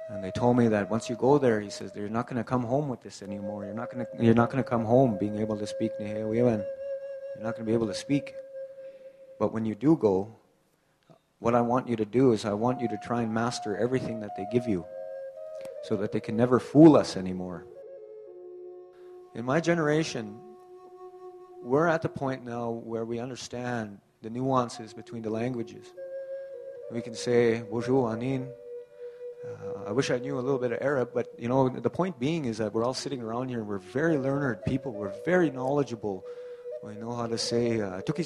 And they told me that once you go there, he says, you're not going to come home with this anymore. You're not going to come home being able to speak Nehewiwan. You're not going to be able to speak. But when you do go, what I want you to do is I want you to try and master everything that they give you so that they can never fool us anymore. In my generation, we're at the point now where we understand the nuances between the languages. We can say, bonjour, Anin. I wish I knew a little bit of Arab, but the point being is that we're all sitting around here and we're very learned people. We're very knowledgeable. We know how to say, to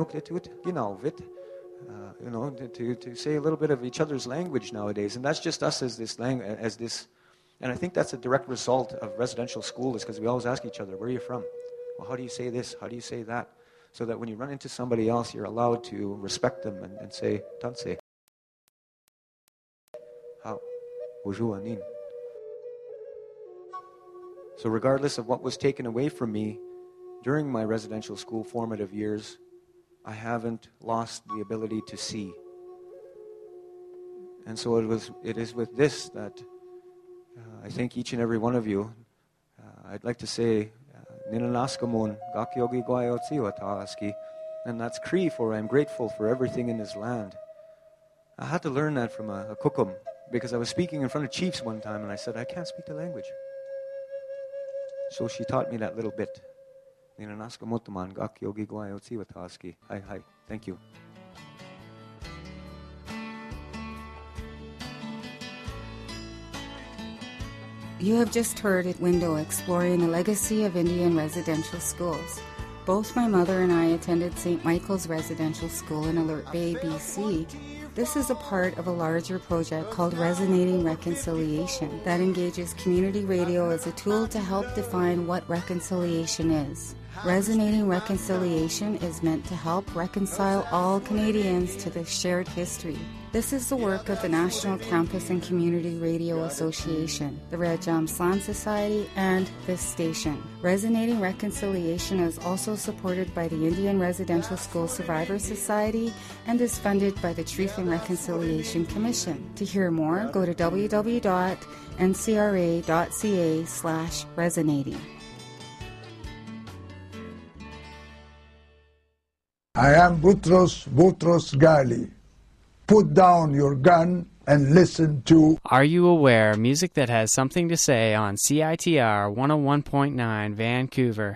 say a little bit of each other's language nowadays. And that's just us as this language, and I think that's a direct result of residential school, is because we always ask each other, where are you from? Well, how do you say this? How do you say that? So that when you run into somebody else, you're allowed to respect them and say, Tanse. How? Bonjour, Anin. So regardless of what was taken away from me during my residential school formative years, I haven't lost the ability to see. And so it is with this that I thank each and every one of you. I'd like to say, Ninanaskamon, Gakyogi Guayotziwataski, and that's Cree for I'm grateful for everything in this land. I had to learn that from a kukum, because I was speaking in front of chiefs one time and I said, I can't speak the language. So she taught me that little bit. Ninanaskamutaman, Gakyogi Guayotziwataski. Hi. Thank you. You have just heard at Window exploring the legacy of Indian residential schools. Both my mother and I attended St. Michael's Residential School in Alert Bay, BC. This is a part of a larger project called Resonating Reconciliation that engages community radio as a tool to help define what reconciliation is. Resonating Reconciliation is meant to help reconcile all Canadians to this shared history. This is the work of the National Campus and Community Radio Association, the Red Jam Slam Society, and this station. Resonating Reconciliation is also supported by the Indian Residential School Survivors Society and is funded by the Truth and Reconciliation Commission. To hear more, go to www.ncra.ca/resonating. I am Boutros Ghali. Put down your gun and listen to Are You Aware? Music that has something to say on CITR 101.9 Vancouver.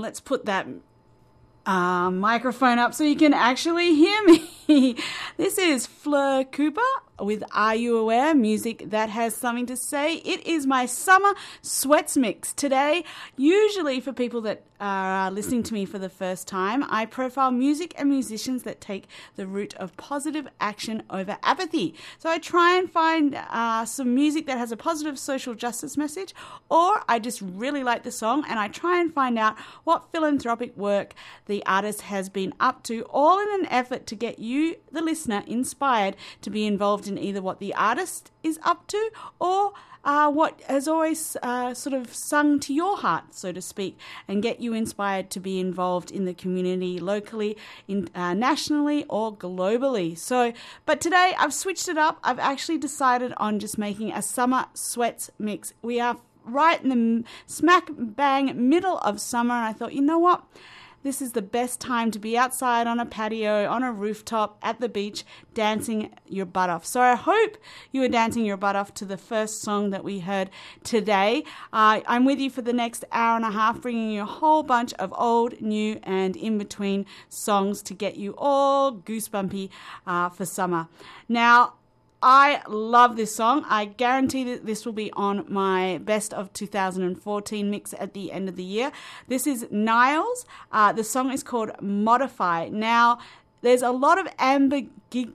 let's put that microphone up so you can actually hear me. This is Fleur Cooper with Are You Aware? Music that has something to say. It is my summer sweats mix today. Usually for people that are listening to me for the first time, I profile music and musicians that take the route of positive action over apathy. So I try and find some music that has a positive social justice message, or I just really like the song and I try and find out what philanthropic work the artist has been up to, all in an effort to get you, the listener, inspired to be involved in either what the artist is up to or what has always sort of sung to your heart, so to speak, and get you inspired to be involved in the community locally, nationally, or globally. So, but today I've switched it up. I've actually decided on just making a summer sweats mix. We are right in the smack bang middle of summer, and I thought, you know what? This is the best time to be outside on a patio, on a rooftop, at the beach, dancing your butt off. So I hope you are dancing your butt off to the first song that we heard today. I'm with you for the next hour and a half, bringing you a whole bunch of old, new, and in-between songs to get you all goosebumpy for summer. Now, I love this song. I guarantee that this will be on my best of 2014 mix at the end of the year. This is Niles. The song is called Modify. Now, there's a lot of ambiguity.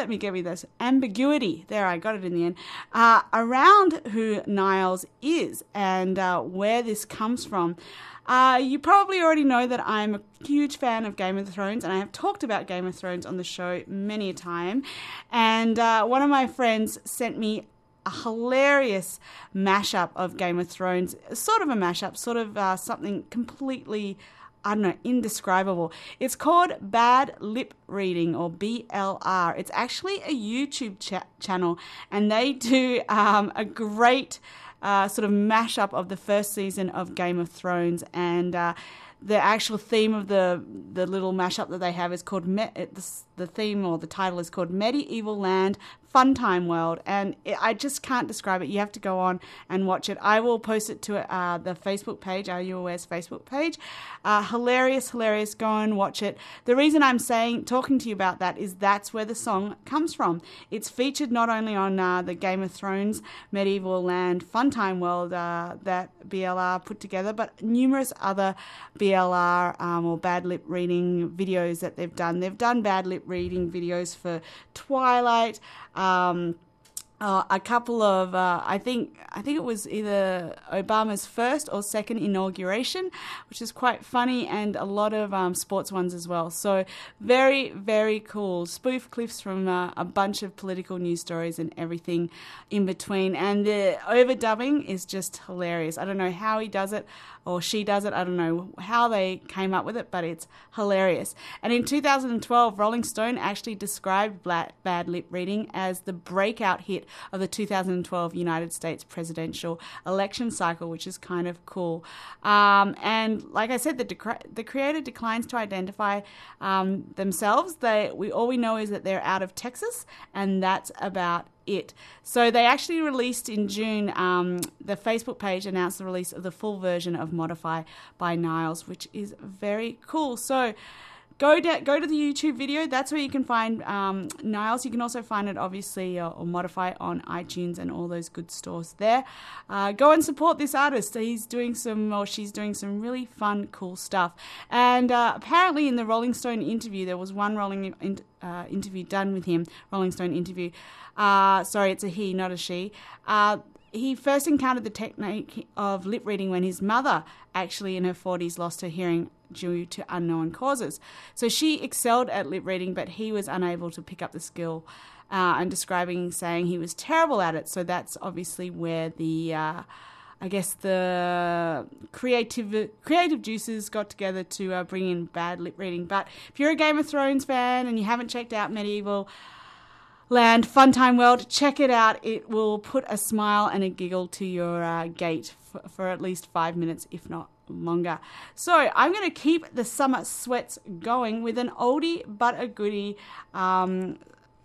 There, I got it in the end. Around who Niles is and where this comes from. You probably already know that I'm a huge fan of Game of Thrones, and I have talked about Game of Thrones on the show many a time. And one of my friends sent me a hilarious mashup of Game of Thrones, sort of a mashup, sort of something completely, I don't know, indescribable. It's called Bad Lip Reading, or BLR. It's actually a YouTube channel, and they do a great sort of mashup of the first season of Game of Thrones, and the actual theme of the little mashup that they have is called the theme or the title is called Medieval Land Funtime World, and I just can't describe it. You have to go on and watch it. I will post it to the Facebook page, Are You Aware's Facebook page. Hilarious. Go and watch it. The reason I'm talking to you about that is that's where the song comes from. It's featured not only on the Game of Thrones Medieval Land Funtime World that BLR put together, but numerous other BLR or bad lip reading videos that they've done. They've done bad lip reading videos for Twilight, a couple of, I think it was either Obama's first or second inauguration, which is quite funny, and a lot of sports ones as well. So very, very cool. Spoof clips from a bunch of political news stories and everything in between. And the overdubbing is just hilarious. I don't know how he does it or she does it. I don't know how they came up with it, but it's hilarious. And in 2012, Rolling Stone actually described bad lip reading as the breakout hit of the 2012 United States presidential election cycle, which is kind of cool. And like I said, the creator declines to identify themselves. All we know is that they're out of Texas, and that's about it. So they actually released in June, the Facebook page announced the release of the full version of Modify by Niles, which is very cool. So go to the YouTube video. That's where you can find Niles. You can also find it, obviously, or Modify on iTunes and all those good stores there. Go and support this artist. She's doing some really fun, cool stuff. And apparently in the Rolling Stone interview, there was one interview done with him, Rolling Stone interview. Sorry, it's a he, not a she. He first encountered the technique of lip reading when his mother, actually in her 40s, lost her hearing due to unknown causes. So she excelled at lip reading, but he was unable to pick up the skill, and saying he was terrible at it. So that's obviously where the creative juices got together to bring in bad lip reading. But if you're a Game of Thrones fan and you haven't checked out Medieval Land Funtime World, check it out. It will put a smile and a giggle to your gate for at least 5 minutes, if not longer. So I'm going to keep the summer sweats going with an oldie but a goodie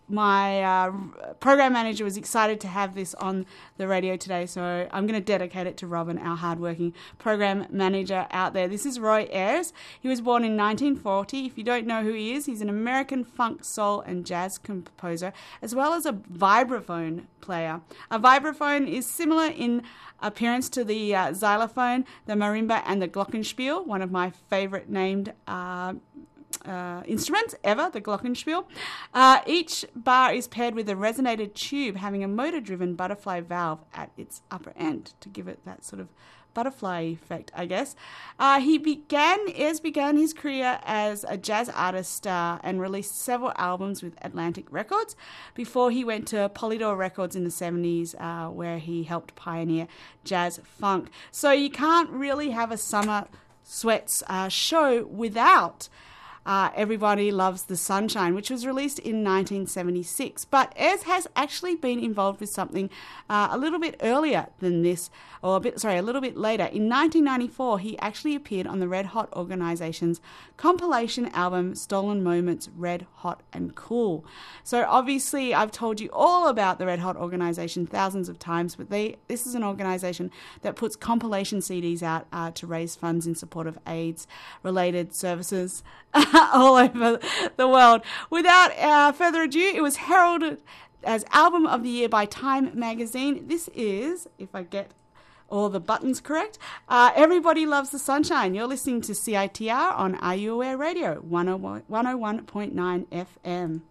my program manager was excited to have this on the radio today, so I'm going to dedicate it to Robin, our hardworking program manager out there. This is Roy Ayers. He was born in 1940. If you don't know who he is, he's an American funk, soul, and jazz composer, as well as a vibraphone player. A vibraphone is similar in appearance to the xylophone, the marimba, and the glockenspiel, one of my favorite named instruments ever, the glockenspiel. Each bar is paired with a resonated tube having a motor-driven butterfly valve at its upper end to give it that sort of butterfly effect, I guess. He began his career as a jazz artist and released several albums with Atlantic Records before he went to Polydor Records in the 70s, where he helped pioneer jazz funk. So you can't really have a Summer Sweats show without Everybody Loves the Sunshine, which was released in 1976. But Ez has actually been involved with something a little bit earlier than this, or a little bit later. In 1994, he actually appeared on the Red Hot Organization's compilation album Stolen Moments, Red Hot and Cool. So obviously, I've told you all about the Red Hot Organization thousands of times, but this is an organization that puts compilation CDs out to raise funds in support of AIDS-related services all over the world. Without further ado, it was heralded as Album of the Year by Time magazine. This is, if I get all the buttons correct, Everybody Loves the Sunshine. You're listening to CITR on Are You Aware Radio, 101.9 FM.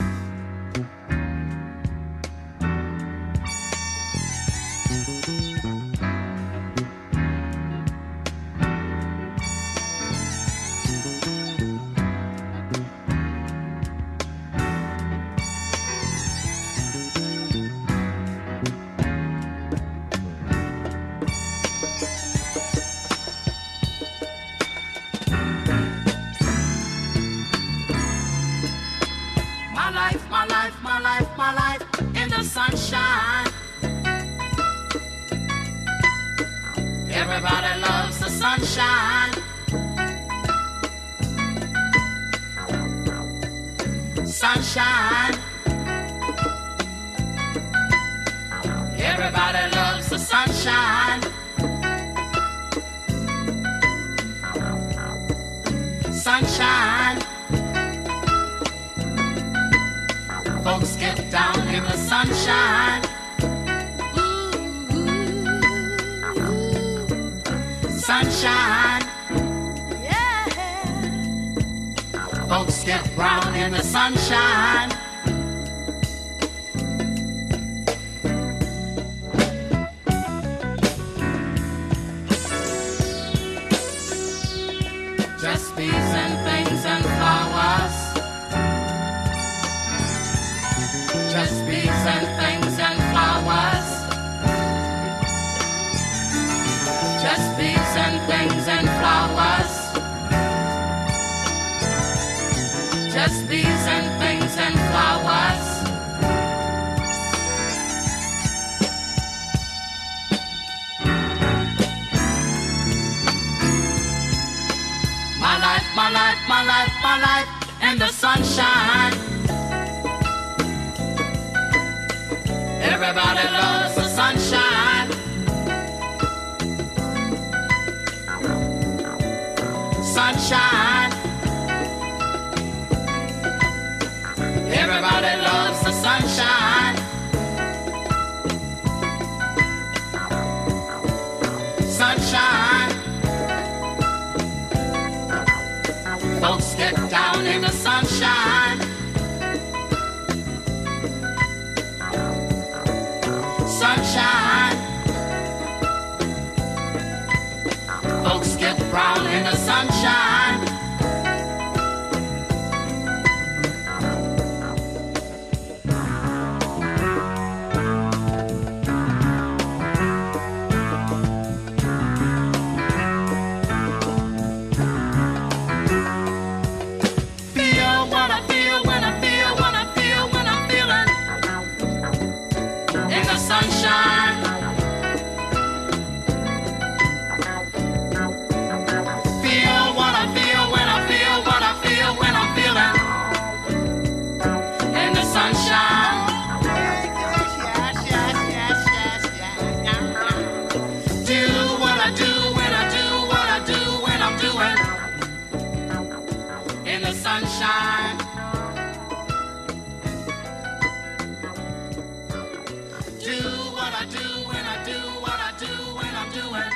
My life in the sunshine. Everybody loves the sunshine. Sunshine. Everybody loves the sunshine. Sunshine. Folks get down in the sunshine. Sunshine. Yeah. Folks get brown in the sunshine. Just bees and things and flowers. Just bees and things and flowers. Just bees and things and flowers. Just bees and things and flowers. My life, my life, my life, my life in the sunshine. Everybody loves the sunshine. Sunshine. Everybody loves the sunshine. Sunshine. Folks get down in the sunshine. Sunshine. Folks get brown in the sunshine. Feel what I feel when I feel what I feel when I'm feeling in the sunshine. Feel what I the sunshine. Do what I do when I do what I do when I'm doing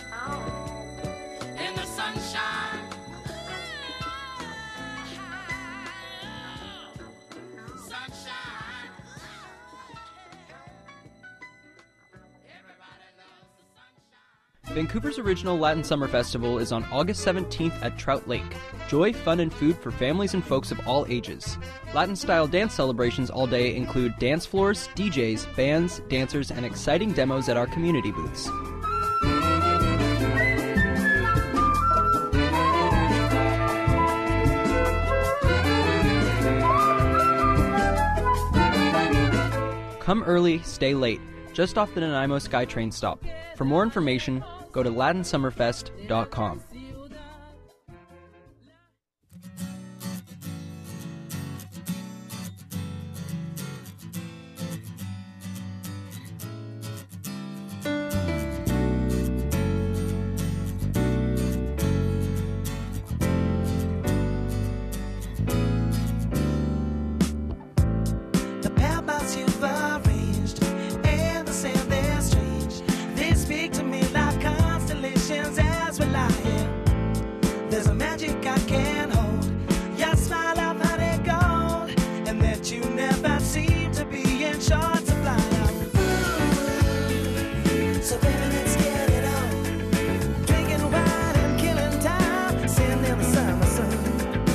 in the sunshine. Sunshine. Everybody loves the sunshine. Vancouver's original Latin Summer Festival is on August 17th at Trout Lake. Joy, fun, and food for families and folks of all ages. Latin-style dance celebrations all day include dance floors, DJs, bands, dancers, and exciting demos at our community booths. Come early, stay late, just off the Nanaimo SkyTrain stop. For more information, go to latinsummerfest.com. The pebbles you've arranged and the sand they're strange. They speak to me like constellations as we lie here. There's a magic I can't hold. Your smile of honey gold, and that you never seem to be in short supply. So baby, let's get it on. Drinking wine and killing time, sitting in the summer sun.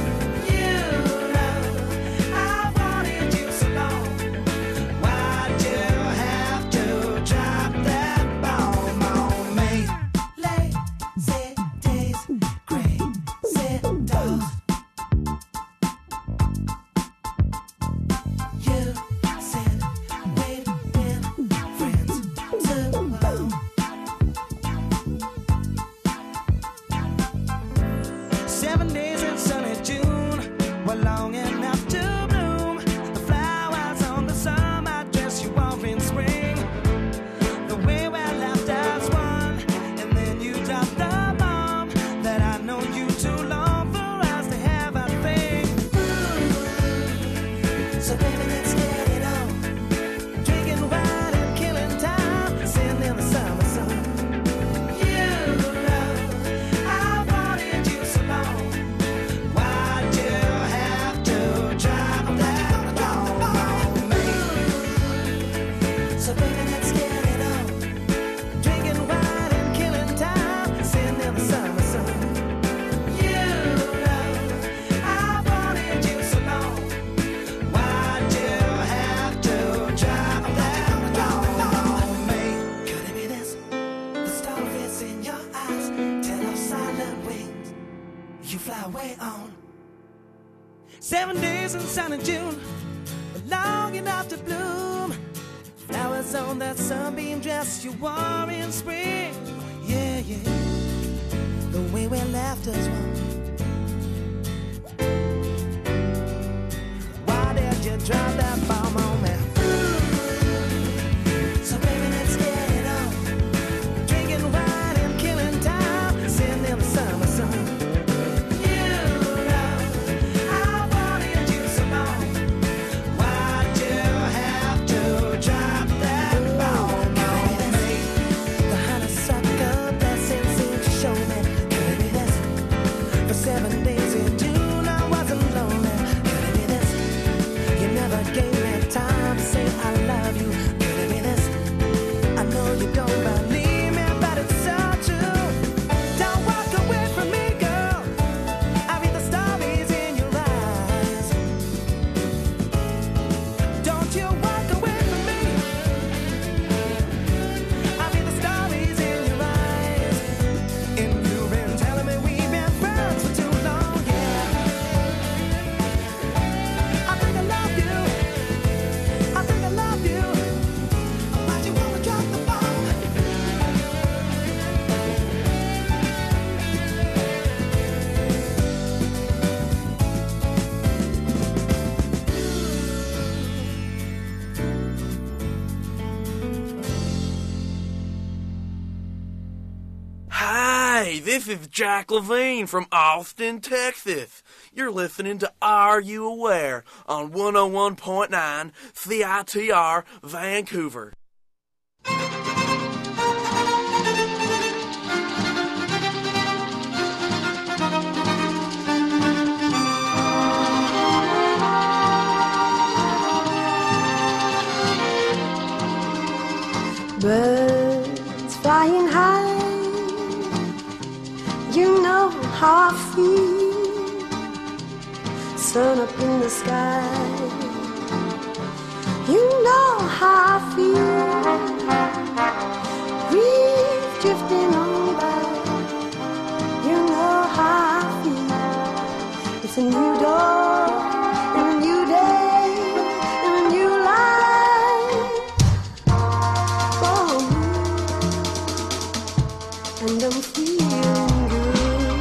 You fly away on 7 days in sunny June, long enough to bloom. Flowers on that sunbeam dress you wore in spring. Yeah, yeah, the way we left us one. Why did you drop that bomb on me? So baby, let's get it on. Drinking wine and killing time, sitting in the summer sun. Game This is Jack Levine from Austin, Texas. You're listening to Are You Aware on 101.9 CITR Vancouver. Birds flying high, you know how I feel. Sun up in the sky, you know how I feel. Reef drifting on by, you know how I feel. It's a new dawn and a new day and a new life for me, and I'm feeling good.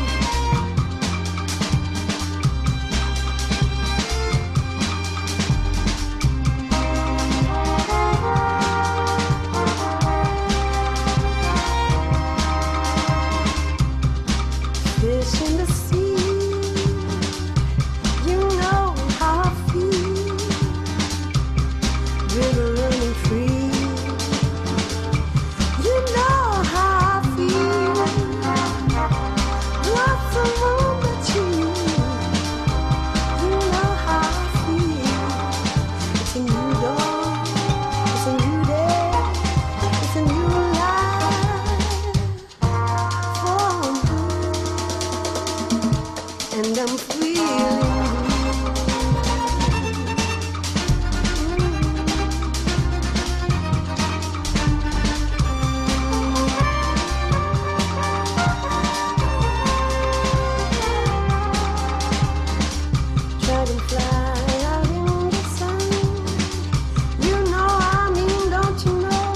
Fish in the sea, you know how I feel. River running free, you know how I feel. Blossom on the tree, you know how I feel. It's a new dawn, it's a new day, it's a new life for me, and I'm feeling dragonfly out in the sun. You know I mean, don't you know?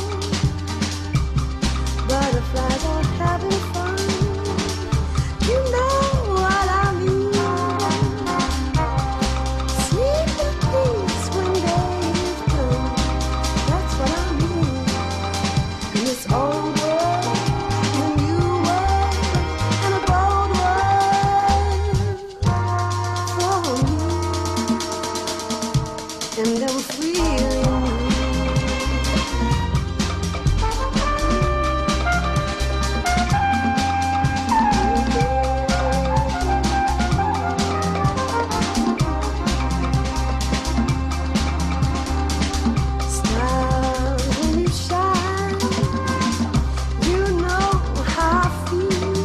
Butterflies are having fun. You know what I mean. Sleep in peace when days come. That's what I mean. In this old world, in a new world, and a bold world for me, and I'm feeling stars when you shine. You know how I feel.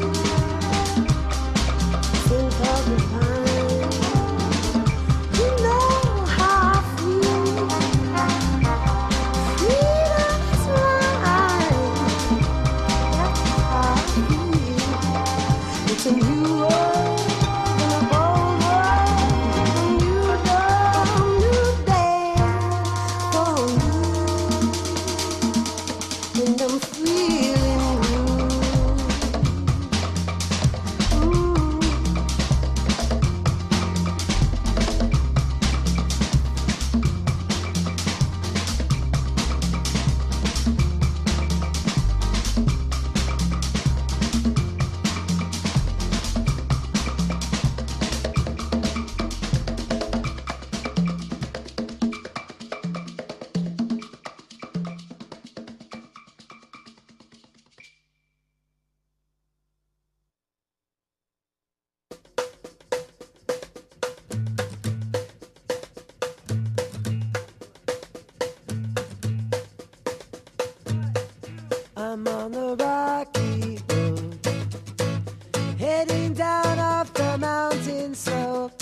Think of the pine. You know how I feel. Freedom is mine. That's how I feel. It's a new world and a bold world, a new dawn, new day for me, and I'm feeling good. I'm on the rocky road, heading down off the mountain slope,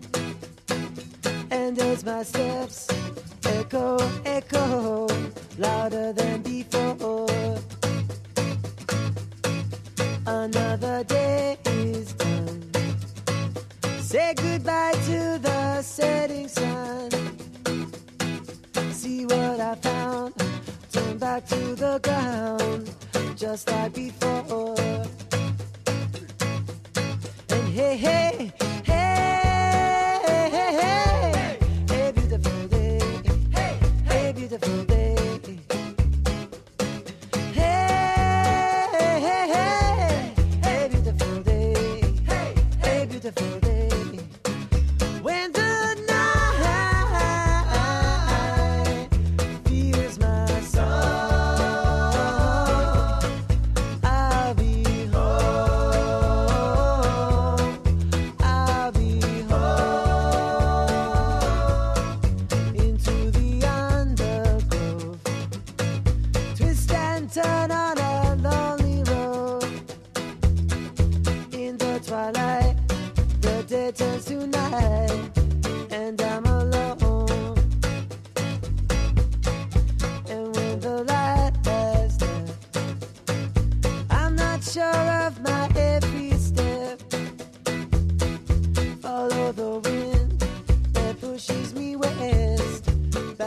and as my steps echo, echo, louder than before, another day is done. Say goodbye to the setting sun. See what I found, turn back to the ground, just like before. And hey, hey, hey, hey, hey, hey, hey, beautiful day, hey, hey, beautiful day. Hey, hey, hey, hey,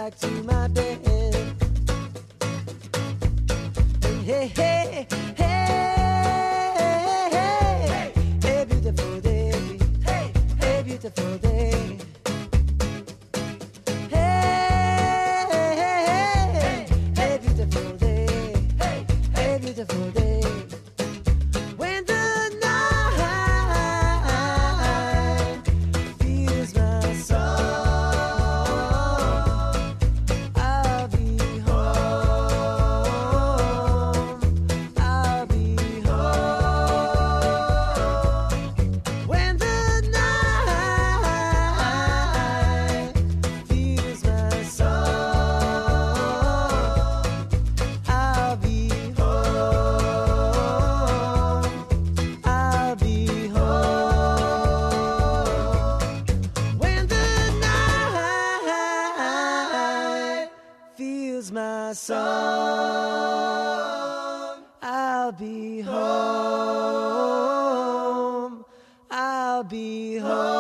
back to my bed. And hey, hey, hey, hey, beautiful day. Hey, beautiful day. Hey, beautiful day. Hey, beautiful day. When the night fills my soul, I'll be home. I'll be home. When the night fills my soul, I'll be home. I'll be home. When the night fills my soul, I'll be home. I'll be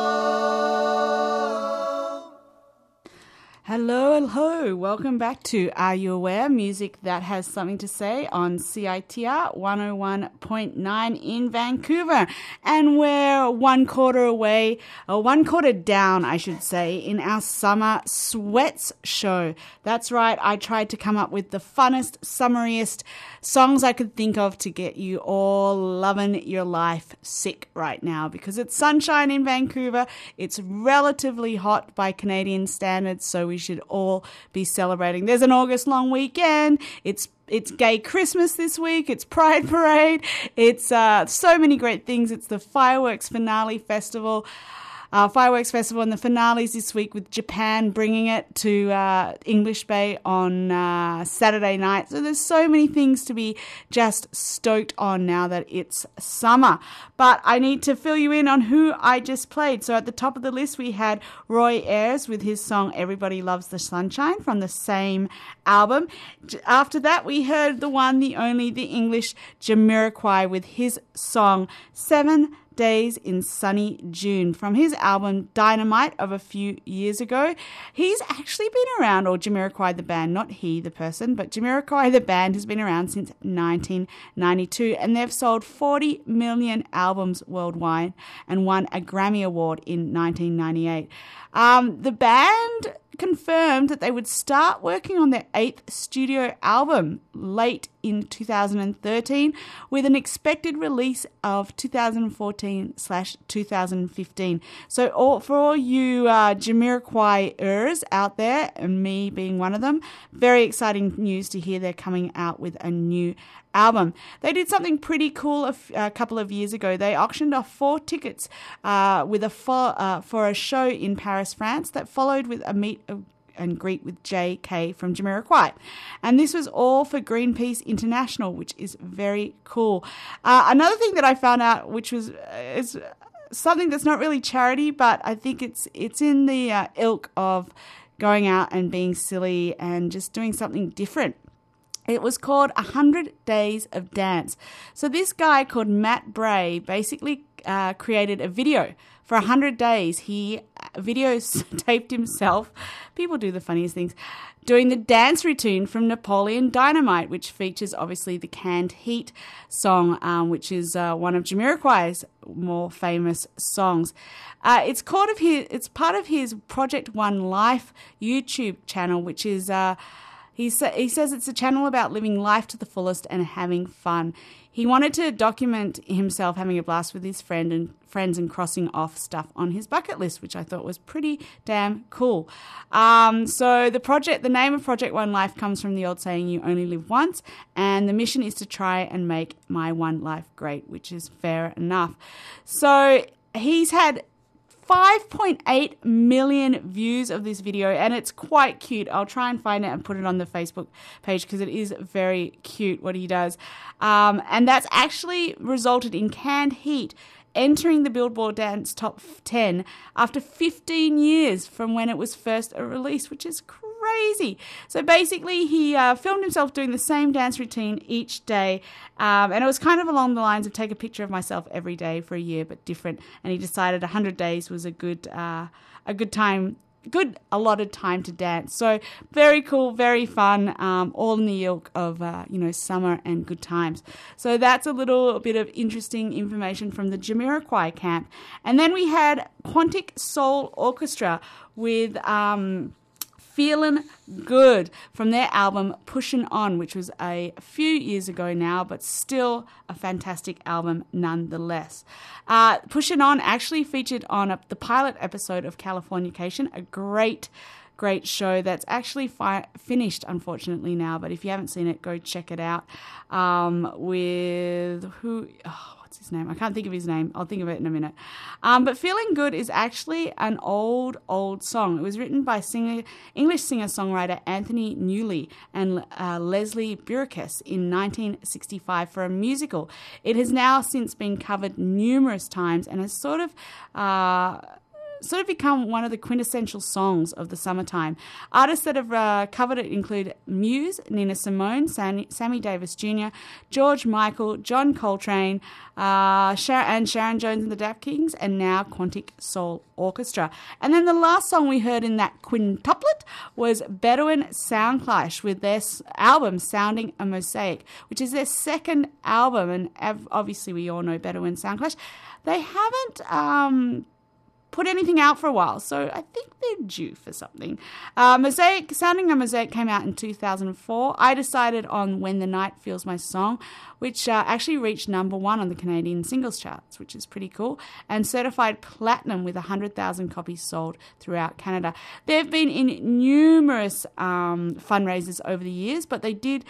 home. Hello, hello. Welcome back to Are You Aware? Music that has something to say on CITR 101.9 in Vancouver. And we're one quarter down, I should say, in our Summer Sweats show. That's right. I tried to come up with the funnest, summariest songs I could think of to get you all loving your life sick right now, because it's sunshine in Vancouver. It's relatively hot by Canadian standards, so we should all be celebrating. There's an August long weekend. It's gay Christmas this week. It's Pride Parade. It's so many great things. It's the Fireworks Finale Festival. Fireworks Festival, and the finales this week with Japan bringing it to English Bay on Saturday night. So there's so many things to be just stoked on now that it's summer. But I need to fill you in on who I just played. So at the top of the list we had Roy Ayers with his song Everybody Loves the Sunshine from the same album. After that we heard the one, the only, the English Jamiroquai with his song 7 Days in Sunny June from his album Dynamite of a few years ago. He's actually been around, or Jamiroquai the band, not he the person, but Jamiroquai the band has been around since 1992, and they've sold 40 million albums worldwide and won a Grammy Award in 1998. The band confirmed that they would start working on their 8th studio album late in 2013 with an expected release of 2014/2015. So for all you Jamiroquai-ers out there, and me being one of them, very exciting news to hear they're coming out with a new album. They did something pretty cool a couple of years ago. They auctioned off 4 tickets for a show in Paris, France, that followed with a meet and greet with JK from Jamiroquai. And this was all for Greenpeace International, which is very cool. Another thing that I found out, which is something that's not really charity, but I think it's in the ilk of going out and being silly and just doing something different. It was called 100 Days of Dance. So this guy called Matt Bray basically created a video. For 100 days, he videotaped himself. People do the funniest things. Doing the dance routine from Napoleon Dynamite, which features obviously the Canned Heat song, which is one of Jamiroquai's more famous songs. It's part of his Project One Life YouTube channel, which is... He says it's a channel about living life to the fullest and having fun. He wanted to document himself having a blast with his friends and crossing off stuff on his bucket list, which I thought was pretty damn cool. So the name of Project One Life comes from the old saying, you only live once, and the mission is to try and make my one life great, which is fair enough. So he's had 5.8 million views of this video, and it's quite cute. I'll try and find it and put it on the Facebook page because it is very cute what he does. And that's actually resulted in Canned Heat entering the Billboard Dance Top 10 after 15 years from when it was first released, which is crazy. So basically he filmed himself doing the same dance routine each day, and it was kind of along the lines of take a picture of myself every day for a year but different, and he decided 100 days was a good time good allotted time to dance. So very cool, very fun, all in the ilk of, summer and good times. So that's a little bit of interesting information from the Jamiroquai camp. And then we had Quantic Soul Orchestra with Feelin' Good from their album Pushin' On, which was a few years ago now, but still a fantastic album nonetheless. Pushin' On actually featured on the pilot episode of Californication, a great show that's actually finished, unfortunately, now. But if you haven't seen it, go check it out. With who... what's his name? I can't think of his name. I'll think of it in a minute. But Feeling Good is actually an old song. It was written by English singer-songwriter Anthony Newley and Leslie Burkess in 1965 for a musical. It has now since been covered numerous times and has sort of become one of the quintessential songs of the summertime. Artists that have covered it include Muse, Nina Simone, Sammy Davis Jr., George Michael, John Coltrane, and Sharon Jones and the Dap Kings, and now Quantic Soul Orchestra. And then the last song we heard in that quintuplet was Bedouin Soundclash with their album Sounding a Mosaic, which is their second album, and obviously we all know Bedouin Soundclash. They haven't put anything out for a while, so I think they're due for something. Sounding a Mosaic came out in 2004. I decided on When the Night Feels My Song, which actually reached number 1 on the Canadian singles charts, which is pretty cool, and certified platinum with 100,000 copies sold throughout Canada. They've been in numerous fundraisers over the years, but the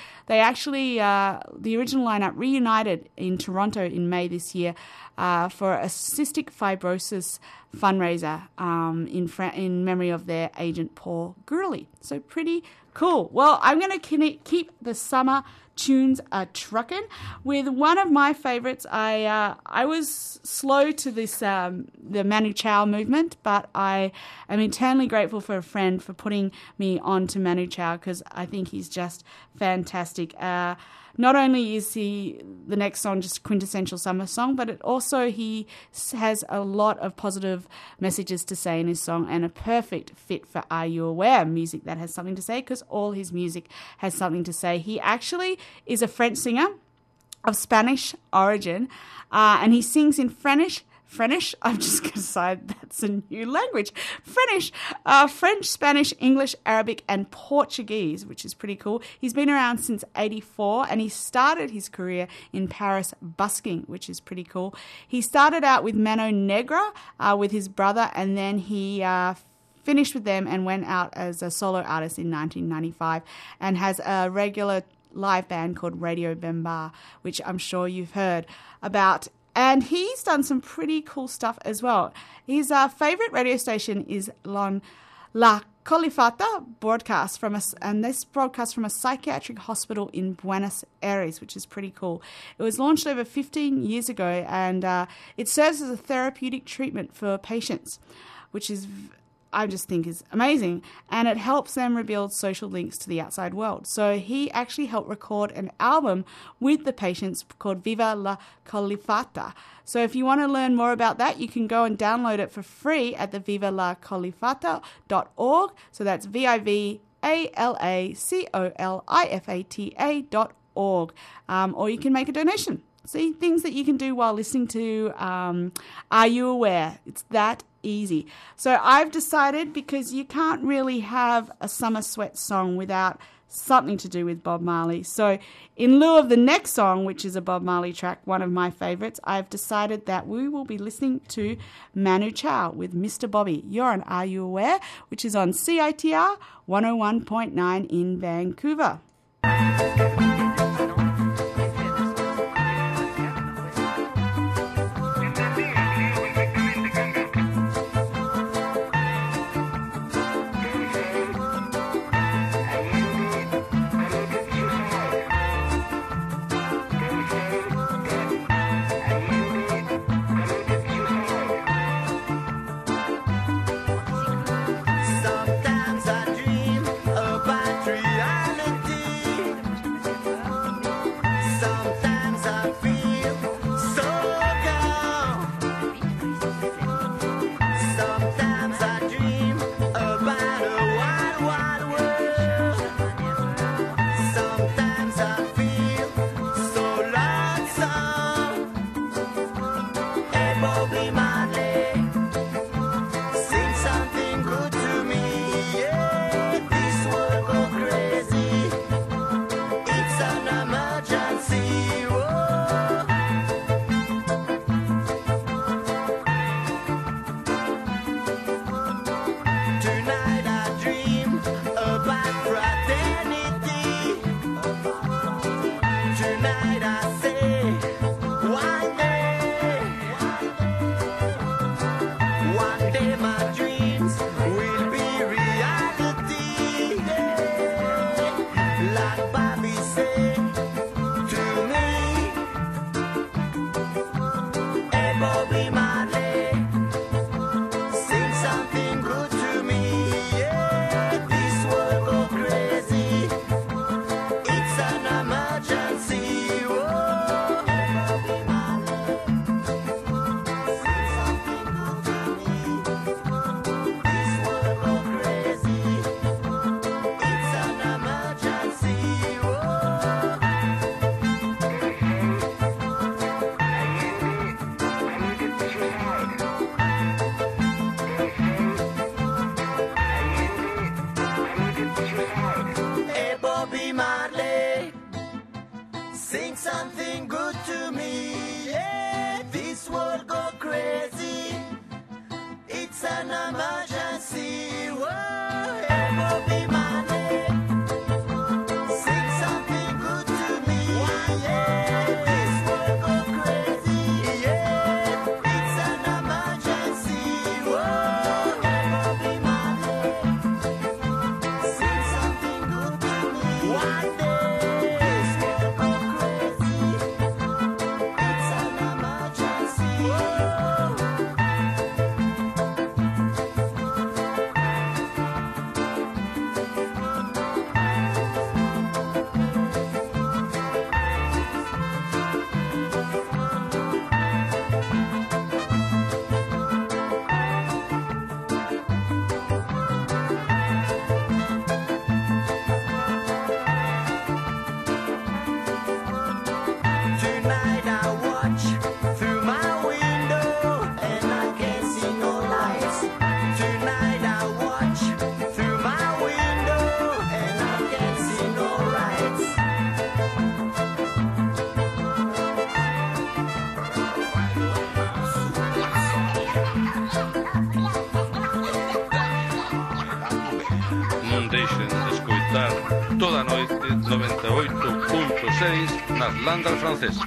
original lineup reunited in Toronto in May this year for a cystic fibrosis fundraiser in memory of their agent Paul Gurley. So pretty cool. Well, I'm going to keep the summer tunes trucking with one of my favorites. I was slow to this the Manu Chao movement, but I am eternally grateful for a friend for putting me on to Manu Chao because I think he's just fantastic. Not only is the next song just a quintessential summer song, but he has a lot of positive messages to say in his song and a perfect fit for Are You Aware? Music that has something to say, because all his music has something to say. He actually is a French singer of Spanish origin, and he sings in French, I'm just going to decide that's a new language. French, Spanish, English, Arabic, and Portuguese, which is pretty cool. He's been around since 1984, and he started his career in Paris busking, which is pretty cool. He started out with Mano Negra with his brother, and then he finished with them and went out as a solo artist in 1995 and has a regular live band called Radio Bemba, which I'm sure you've heard about. And he's done some pretty cool stuff as well. His favourite radio station is La Colifata broadcast from a psychiatric hospital in Buenos Aires, which is pretty cool. It was launched over 15 years ago, and it serves as a therapeutic treatment for patients, which is I just think is amazing, and it helps them rebuild social links to the outside world. So he actually helped record an album with the patients called Viva la Colifata. So if you want to learn more about that, you can go and download it for free at the vivalacolifata.org. So that's VIVALACOLIFATA.org. Or you can make a donation. See, things that you can do while listening to Are You Aware? It's that easy. So I've decided, because you can't really have a summer sweat song without something to do with Bob Marley. So in lieu of the next song, which is a Bob Marley track, one of my favorites, I've decided that we will be listening to Manu Chao with Mr. Bobby. You're on Are You Aware? Which is on CITR 101.9 in Vancouver. Sometimes I dream about reality. deixen de escoitar toda a noite 98.6 nas landas francesas.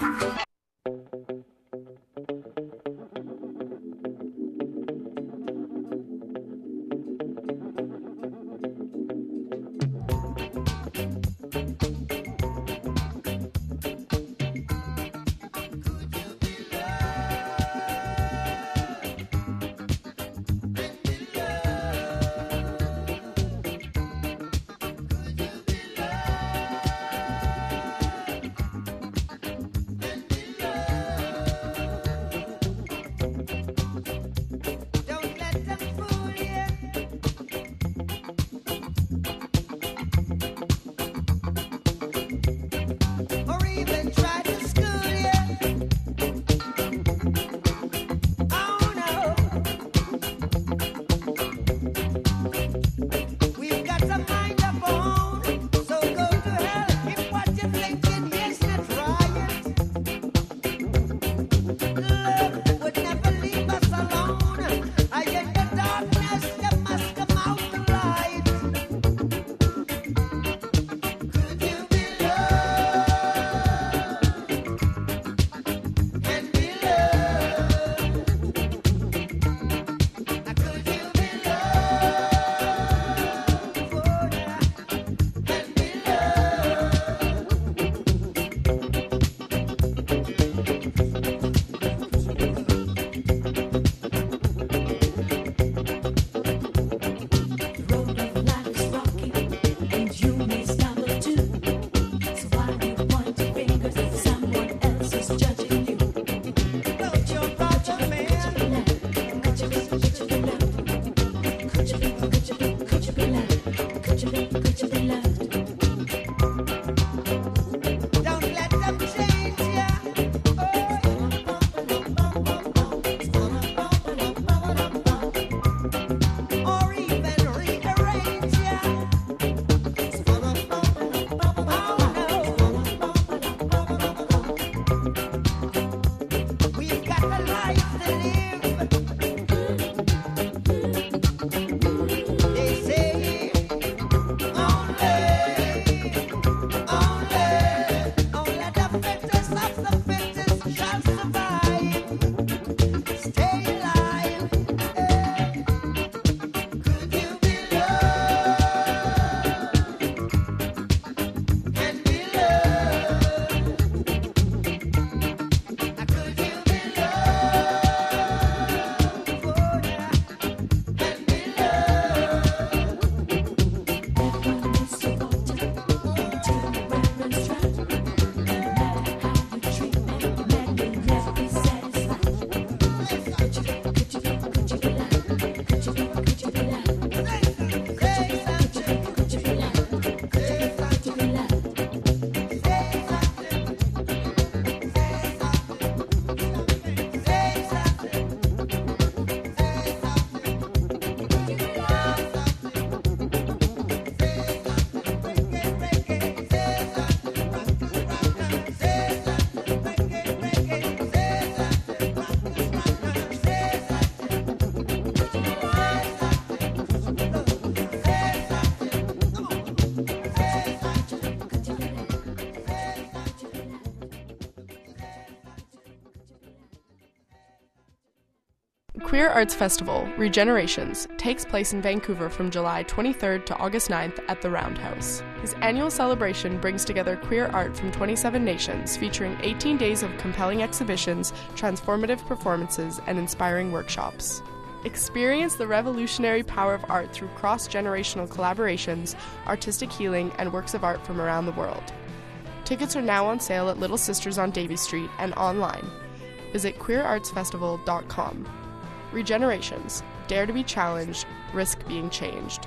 Queer Arts Festival, Regenerations, takes place in Vancouver from July 23rd to August 9th at the Roundhouse. This annual celebration brings together queer art from 27 nations, featuring 18 days of compelling exhibitions, transformative performances, and inspiring workshops. Experience the revolutionary power of art through cross-generational collaborations, artistic healing, and works of art from around the world. Tickets are now on sale at Little Sisters on Davie Street and online. Visit queerartsfestival.com. Regenerations. Dare to be challenged. Risk being changed.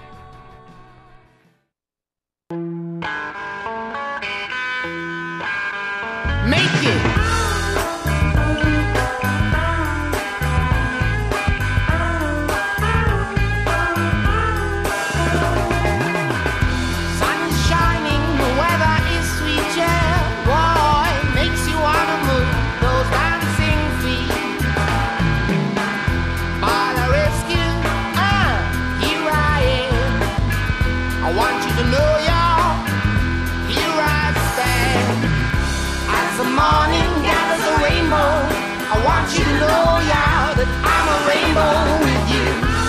Make it! I want you to know, y'all, here I stand. As the morning gathers a rainbow, I want you to know, y'all, that I'm a rainbow with you.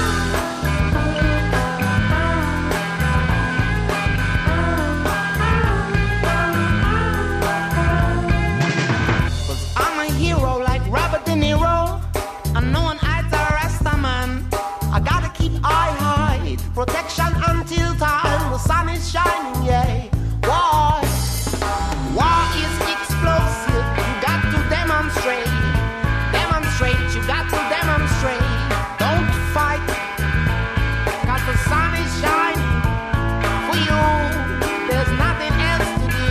Protection until time, the sun is shining, yeah. War is explosive. You got to demonstrate, you got to demonstrate. Don't fight, 'cause the sun is shining for you. There's nothing else to do.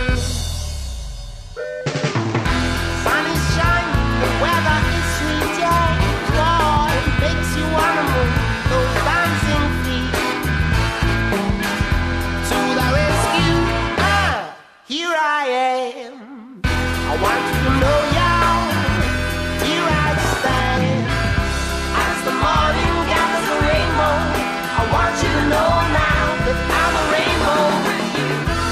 Sun is shining, the weather is sweet, yeah. War makes you wanna move those dancing feet. Here I am. I want you to know, y'all, here I stand. As the morning gathers a rainbow, I want you to know now that I'm a rainbow with you.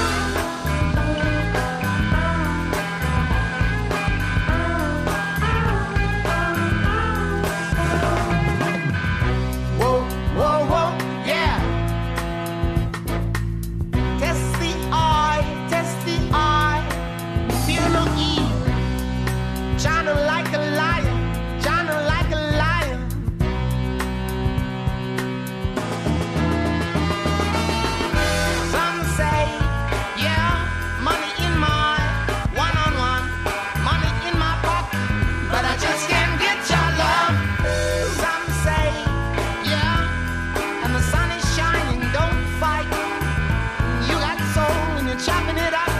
Whoa, whoa, whoa, yeah. Test the eye. Fear no evil. Shining like a lion, shining like a lion. Some say, yeah, money in my one-on-one, money in my pocket, but I just can't get your love. Some say, yeah, and the sun is shining, don't fight. You got soul and you're chopping it up.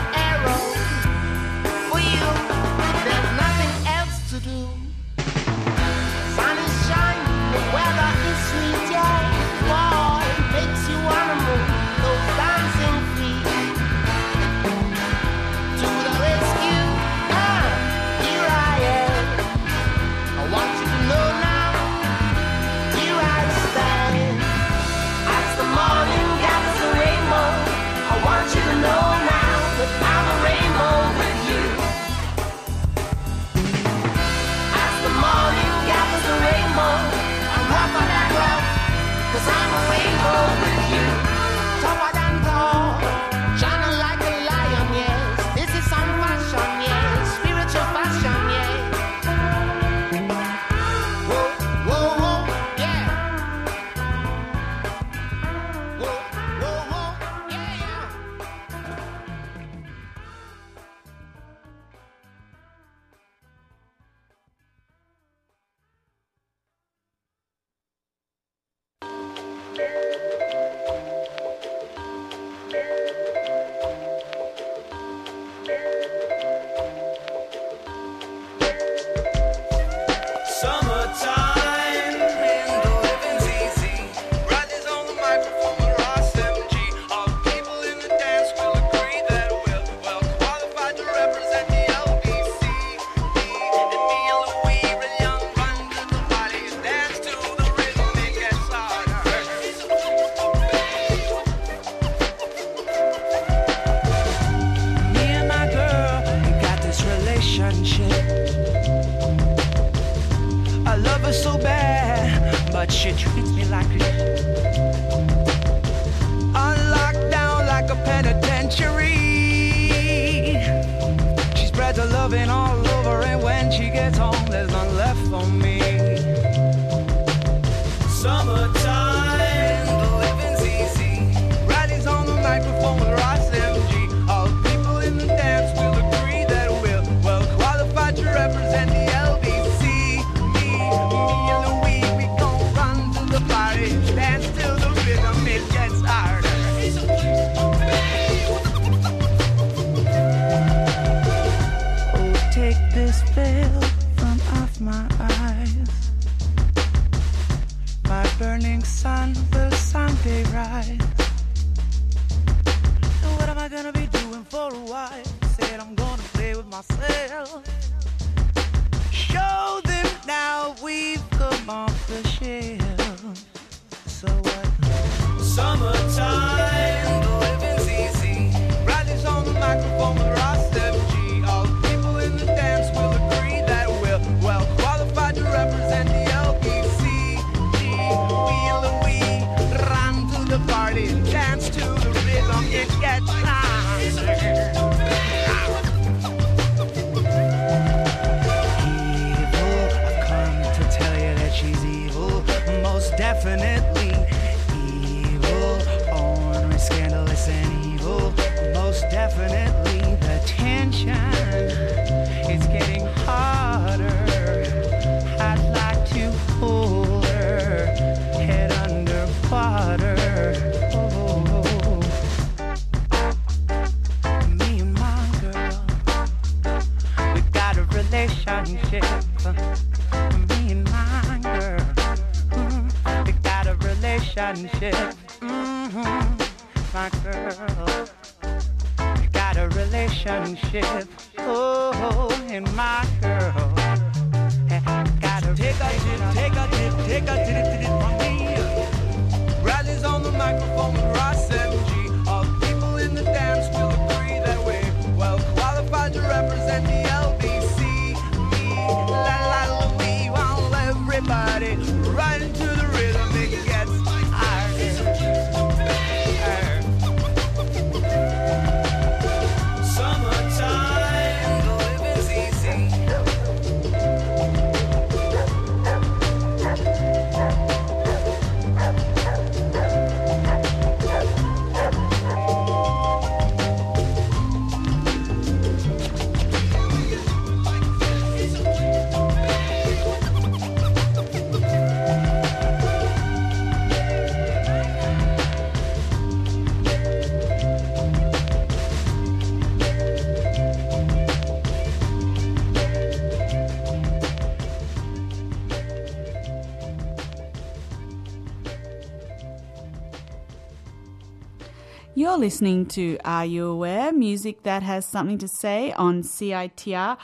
There's nothing else to do. Sun is shining, the weather is sweet, yeah. Boy, it makes you wanna move those dancing feet. To the rescue, here I am. I want you to know now, here I stand. As the morning gathers a rainbow, I want you to know now that I'm a rainbow with you. I'm rougher than rough, 'cause I'm a rainbow with you. Tougher than tall, shining like a lion, yes. This is some fashion, yes. Spiritual fashion, yes. Whoa, whoa, whoa, yeah. Whoa, whoa, whoa, yeah, yeah. but she treats me like a unlocked down like a penitentiary. She spreads her loving all over, and when she gets home, there's none left for me. Summertime, the living's easy. Riley's on the microphone with Ross MG. All the people in the dance will agree that we're well qualified to represent the LBC. Me and Louis, we gon' run to the party, dance till the rhythm, it gets harder. Oh, take this veil from off my eyes. My burning sun will someday rise. And what am I gonna be doing for a while? Said I'm gonna play with myself. Show them now we've come off the shelf. So what? Summertime, the living's everybody dance to the rhythm. It gets louder. Evil, I've come to tell you that she's evil, most definitely evil, ornery, scandalous, and evil, most definitely. The tension is getting harder. I'd like to hold her head underwater. Oh, me and my girl, we got a relationship. Me and my girl, we got a relationship. My girl, we got a relationship. Oh, and my girl. Take a tip from me. Bradley's on the microphone with Ross MG. All the people in the dance will agree that we're well qualified to represent the LBC. Me, la la Louie, while everybody right into the rhythm. It gets harder. Summertime, the living's easy. You're listening to Are You Aware? Music that has something to say on CITR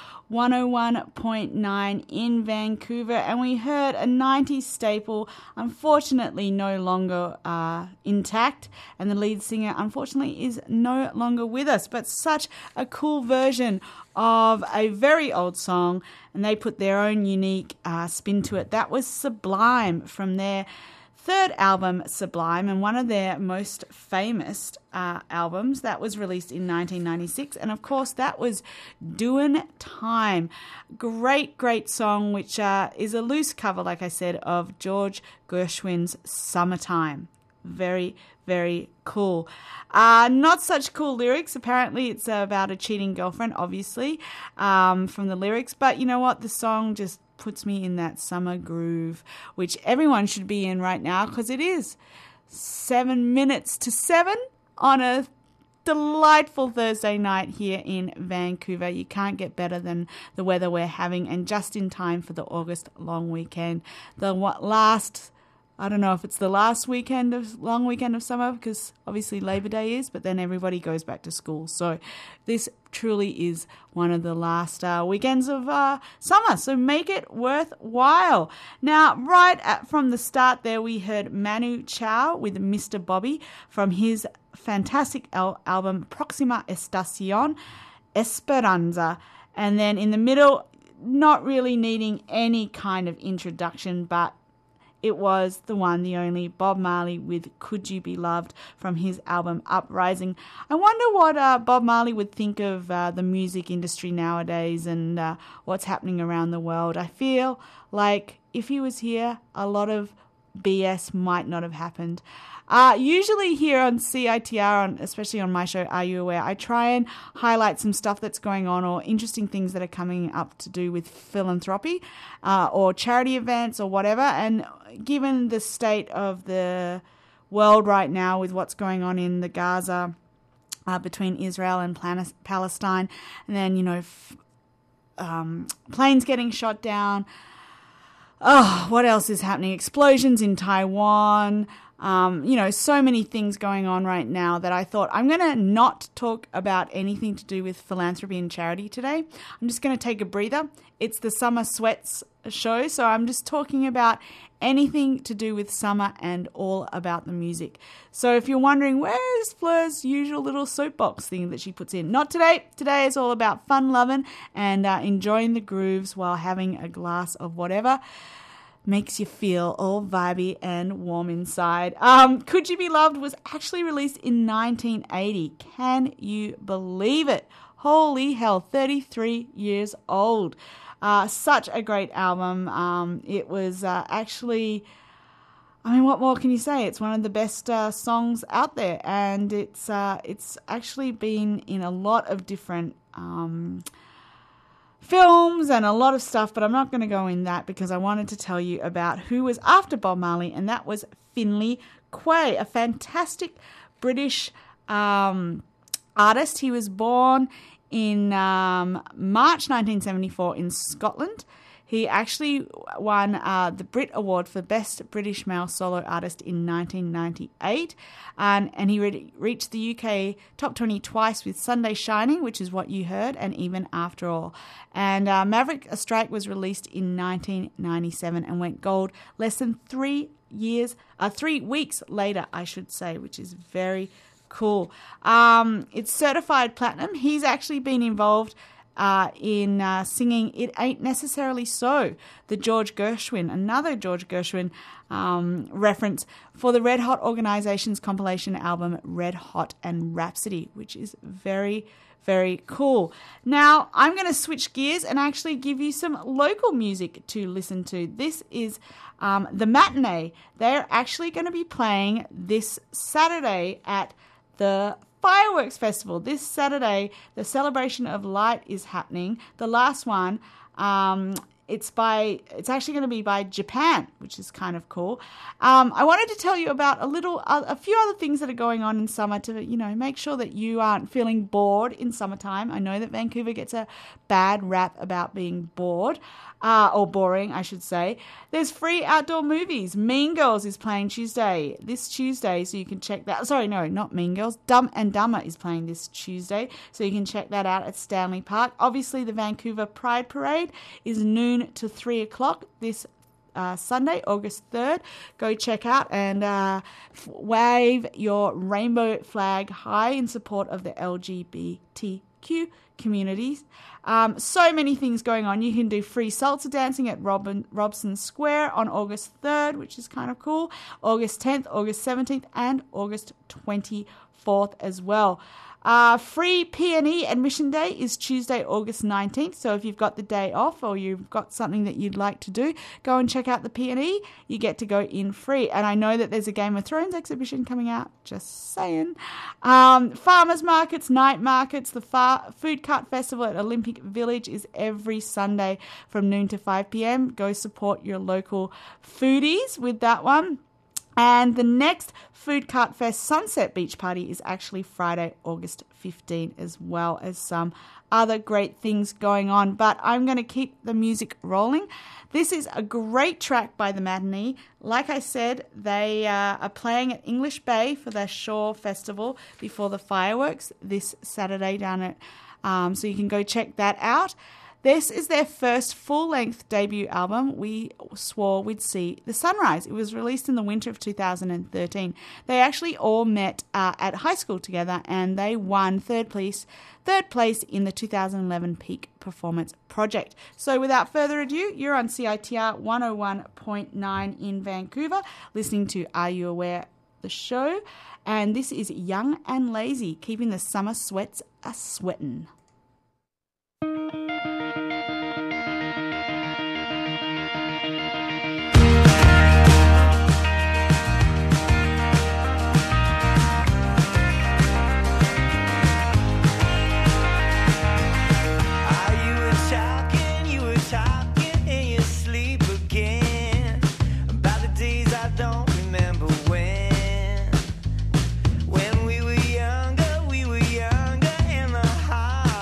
101.9 in Vancouver. And we heard a 90s staple, unfortunately no longer intact. And the lead singer, unfortunately, is no longer with us. But such a cool version of a very old song. And they put their own unique spin to it. That was Sublime from their third album, Sublime, and one of their most famous albums that was released in 1996. And of course, that was Doin' Time. Great song, which is a loose cover, like I said, of George Gershwin's Summertime. Very, very cool. Not such cool lyrics. Apparently, it's about a cheating girlfriend, obviously, from the lyrics. But you know what? The song just puts me in that summer groove, which everyone should be in right now, because it is 7 minutes to 7 on a delightful Thursday night here in Vancouver. You can't get better than the weather we're having, and just in time for the August long weekend. I don't know if it's the last long weekend of summer, because obviously Labor Day is, but then everybody goes back to school. So this truly is one of the last weekends of summer. So make it worthwhile. Now, from the start there, we heard Manu Chao with Mr. Bobby from his fantastic album Próxima Estación, Esperanza. And then in the middle, not really needing any kind of introduction, but it was the one, the only, Bob Marley with Could You Be Loved from his album Uprising. I wonder what Bob Marley would think of the music industry nowadays and what's happening around the world. I feel like if he was here, a lot of BS might not have happened. Usually here on CITR, especially on my show, Are You Aware, I try and highlight some stuff that's going on or interesting things that are coming up to do with philanthropy or charity events or whatever. And given the state of the world right now with what's going on in the Gaza between Israel and Palestine, and then, planes getting shot down. Oh, what else is happening? Explosions in Taiwan. So many things going on right now that I thought I'm going to not talk about anything to do with philanthropy and charity today. I'm just going to take a breather. It's the Summer Sweats show, so I'm just talking about anything to do with summer and all about the music. So if you're wondering, where's Fleur's usual little soapbox thing that she puts in? Not today. Today is all about fun loving and enjoying the grooves while having a glass of whatever makes you feel all vibey and warm inside. Could You Be Loved was actually released in 1980. Can you believe it? Holy hell, 33 years old. Such a great album. It was actually, I mean, what more can you say? It's one of the best songs out there, and it's actually been in a lot of different films and a lot of stuff, but I'm not going to go in that because I wanted to tell you about who was after Bob Marley, and that was Finlay Quaye, a fantastic British artist. He was born in March 1974 in Scotland. He actually won the Brit Award for Best British Male Solo Artist in 1998. And he reached the UK Top 20 twice with Sunday Shining, which is what you heard, and Even After All. And Maverick A Strike was released in 1997 and went gold less than 3 weeks later, I should say, which is very cool. It's certified platinum. He's actually been involved in singing It Ain't Necessarily So, the George Gershwin, another George Gershwin reference for the Red Hot Organization's compilation album Red Hot and Rhapsody, which is very, very cool. Now, I'm going to switch gears and actually give you some local music to listen to. This is The Matinee. They're actually going to be playing this Saturday at the Fireworks Festival. This Saturday, the Celebration of Light is happening. The last one, it's actually going to be by Japan, which is kind of cool. I wanted to tell you about a few other things that are going on in summer to, make sure that you aren't feeling bored in summertime. I know that Vancouver gets a bad rap about being bored, or boring, I should say. There's free outdoor movies. Mean Girls is playing this Tuesday, so you can check that. Sorry, no, not Mean Girls. Dumb and Dumber is playing this Tuesday, so you can check that out at Stanley Park. Obviously, the Vancouver Pride Parade is noon to 3 o'clock this Sunday, August 3rd. Go check out and wave your rainbow flag high in support of the LGBTQ communities. So many things going on. You can do free salsa dancing at Robson Square on August 3rd, which is kind of cool. August 10th, August 17th, and August 24th as well. Free P&E admission day is Tuesday, August 19th. So if you've got the day off or you've got something that you'd like to do, go and check out the P&E. You get to go in free. And I know that there's a Game of Thrones exhibition coming out. Just saying. Farmers markets, night markets. The Food Cart Festival at Olympic Village is every Sunday from noon to 5 p.m. Go support your local foodies with that one. And the next Food Cart Fest Sunset Beach Party is actually Friday, August 15, as well as some other great things going on. But I'm going to keep the music rolling. This is a great track by The Matinee. Like I said, they are playing at English Bay for their Shore Festival before the fireworks this Saturday down at, so you can go check that out. This is their first full-length debut album, We Swore We'd See the Sunrise. It was released in the winter of 2013. They actually all met at high school together, and they won third place in the 2011 Peak Performance Project. So without further ado, you're on CITR 101.9 in Vancouver, listening to Are You Aware? The show. And this is Young and Lazy, keeping the summer sweats a-sweatin'. When we were younger in the heart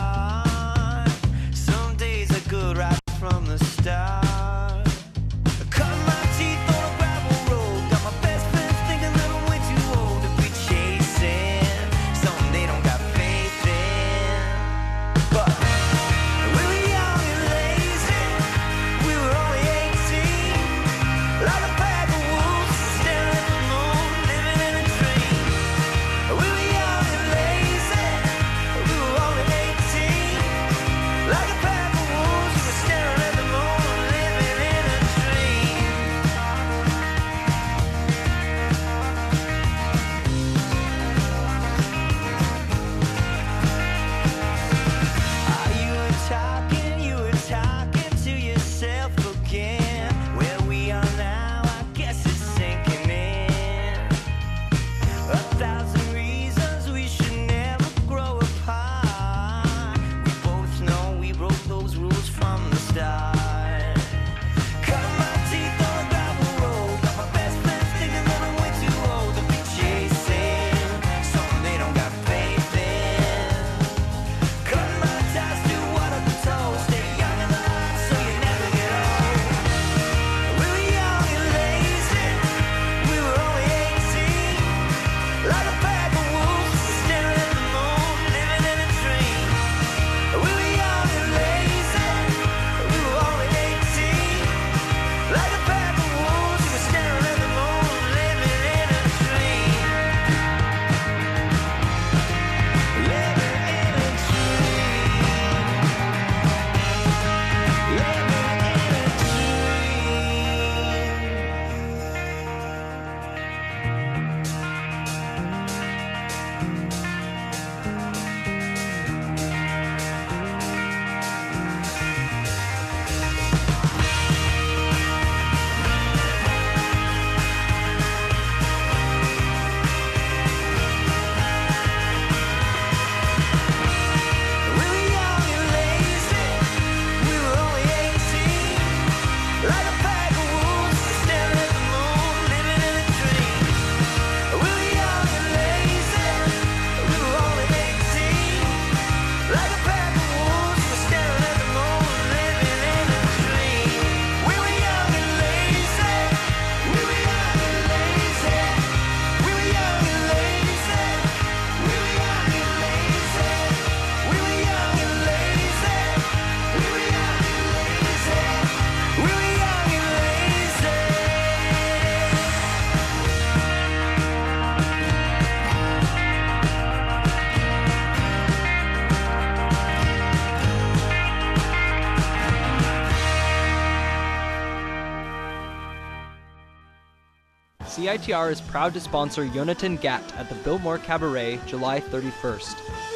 CITR is proud to sponsor Jonathan Gatt at the Biltmore Cabaret July 31st.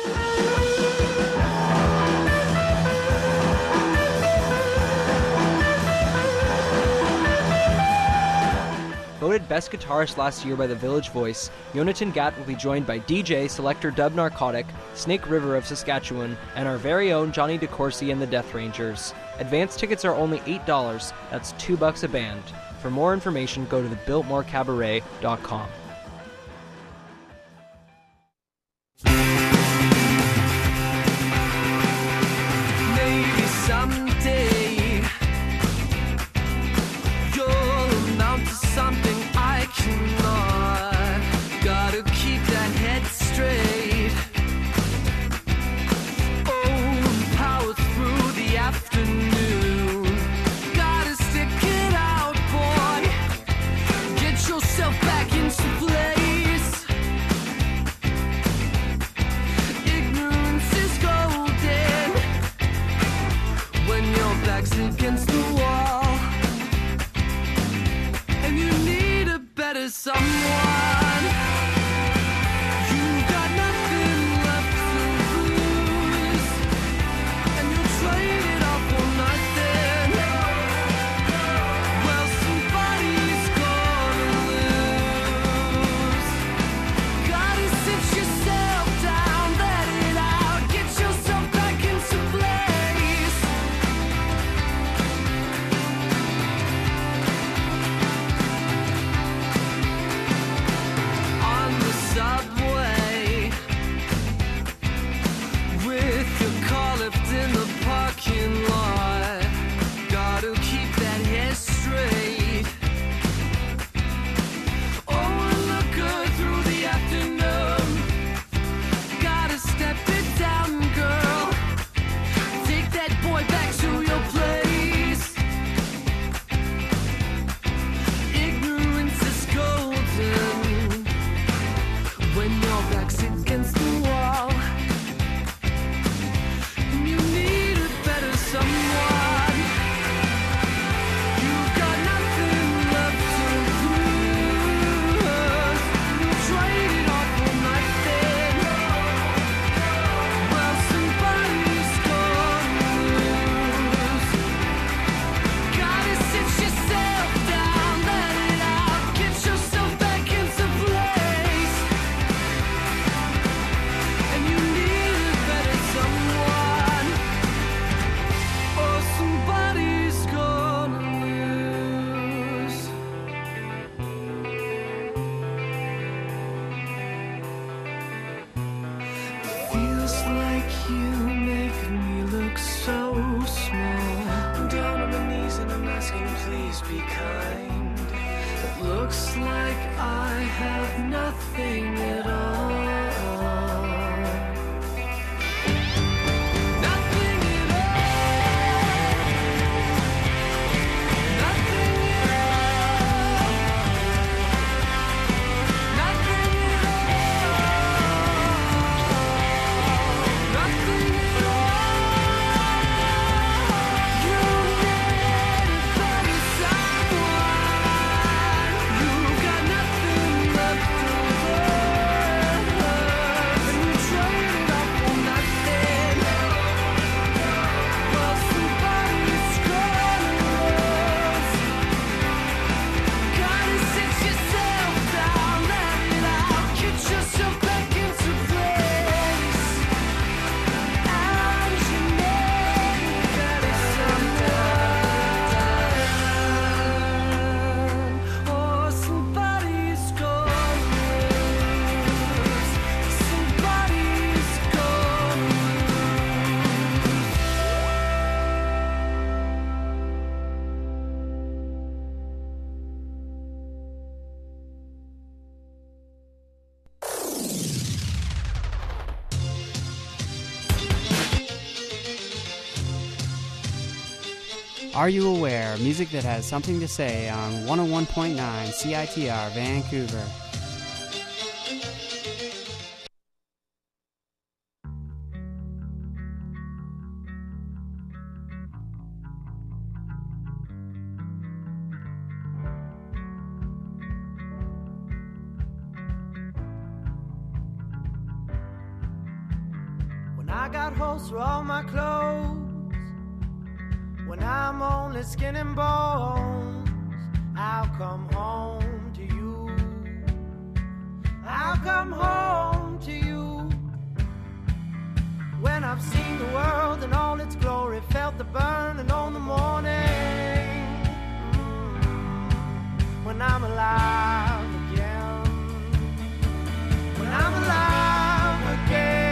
Voted Best Guitarist last year by the Village Voice, Jonathan Gatt will be joined by DJ Selector Dub Narcotic, Snake River of Saskatchewan, and our very own Johnny DeCourcy and the Death Rangers. Advance tickets are only $8, that's $2 a band. For more information, go to thebiltmorecabaret.com. Maybe someday you'll amount to something I cannot. Gotta keep that head straight. Oh, power through the afternoon. Gotta stick it out, boy. Get yourself back into place. Ignorance is golden when your back's against the wall and you need a better someone. You got nothing left to lose and you trade it all for nothing. Well, somebody's gonna lose. Gotta sit yourself down, let it out, get yourself back into place. On the subway with your car left in the parking lot. Gotta keep that head straight. Oh, and look good through the afternoon. Gotta step it down, girl. Take that boy back to your place. Ignorance is golden when your back's against the wall and you need a better someone. You've got nothing left to lose. You trade it all for nothing. Well, somebody's gonna lose. Gotta sit yourself down, let it out, get yourself back into place. And you need a better someone, or somebody's gonna lose. Feels like you make me look so small. I'm down on my knees and I'm asking, please be kind. It looks like I have nothing at all. Nothing at all. Nothing at all. Nothing at all. Nothing at all. You need a better someone. You got nothing left to lose, and you trade it all for nothing. Well, somebody's gonna lose. Gotta sit yourself down, let it out, get yourself back into place. And you need a better someone, or somebody's gonna lose. Somebody's gonna Are You Aware? Music that has something to say on 101.9 CITR Vancouver. I got holes for all my clothes. When I'm only skin and bones, I'll come home to you. I'll come home to you. When I've seen the world in all its glory, felt the burning on the morning, when I'm alive again, when I'm alive again.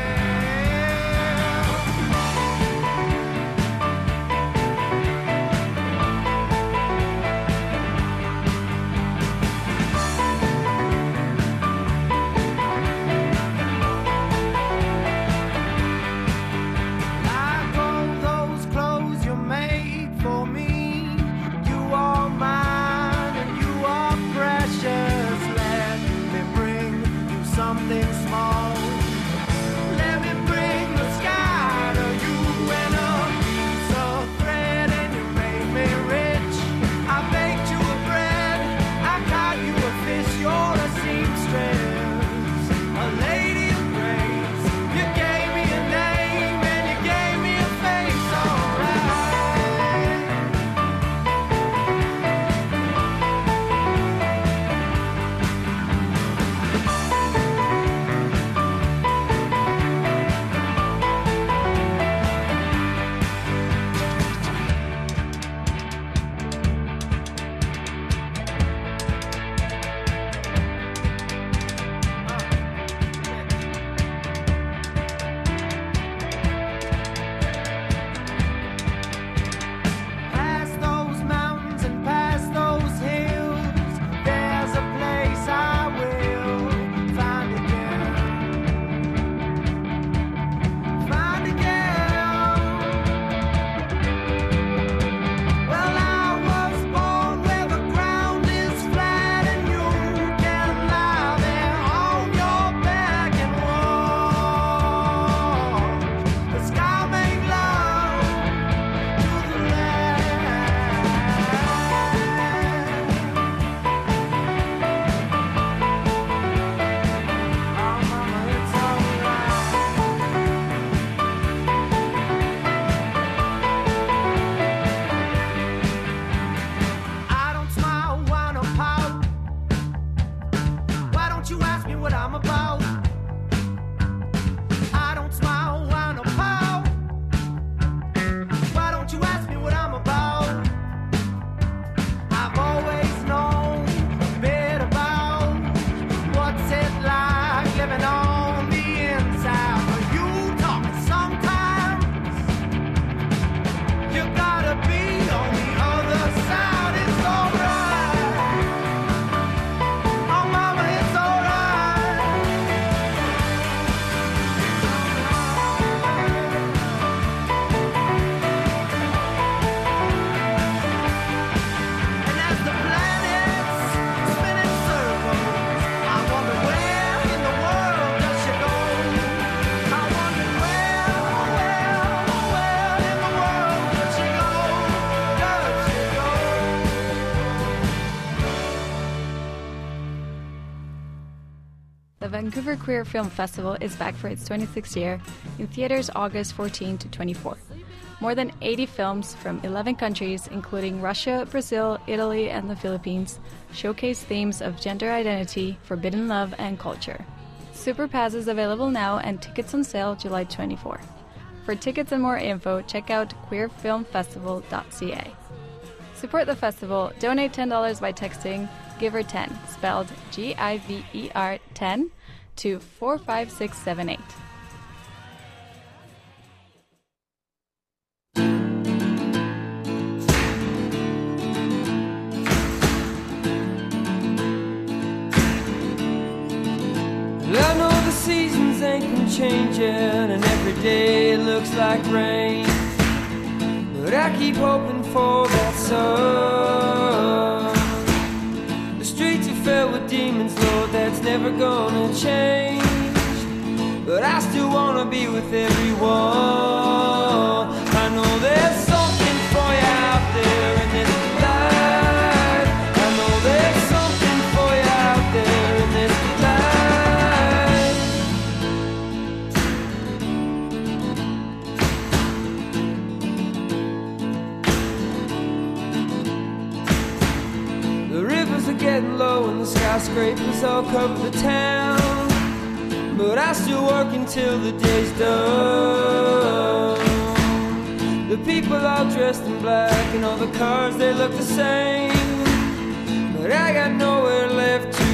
The Vancouver Queer Film Festival is back for its 26th year, in theaters August 14 to 24. More than 80 films from 11 countries, including Russia, Brazil, Italy, and the Philippines, showcase themes of gender identity, forbidden love, and culture. Super Pass is available now and tickets on sale July 24. For tickets and more info, check out queerfilmfestival.ca. Support the festival. Donate $10 by texting GIVER10, spelled GIVER 10, to 45678. Well, I know the seasons ain't been changing, and every day looks like rain, but I keep hoping for that sun. The streets are filled with demons, Lord, that's never gonna change, but I still wanna be with everyone. I know there's something for you out there in this life. I know there's something for you out there in this life. skyscrapers all cover the town, but I still work until the day's done. The people all dressed in black and all the cars, they look the same, but I got nowhere left to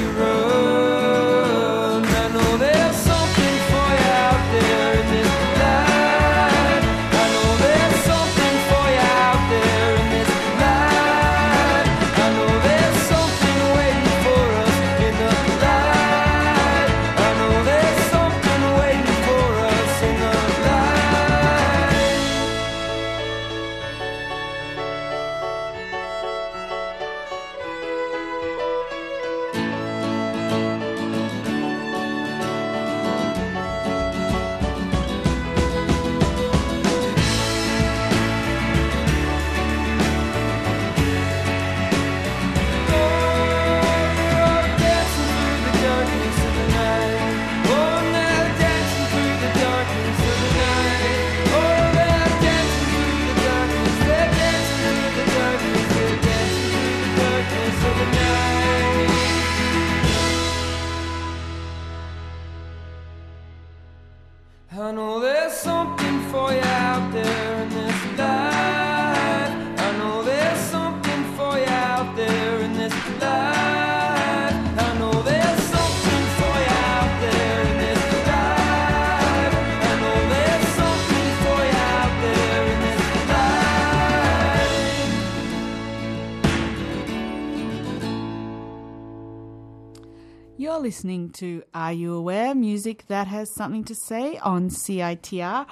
run. I know there's something for you out there in this life. I know there's something for you out there in this life. I know there's something waiting for us in the light. I know there's something waiting for us in the light. I know there's something for you out there in this life. I know there's something for you out there in this life. I know there's something for you out there in this life. I know there's something for you out there in this life. You're listening to Are You Aware? Music that has something to say on CITR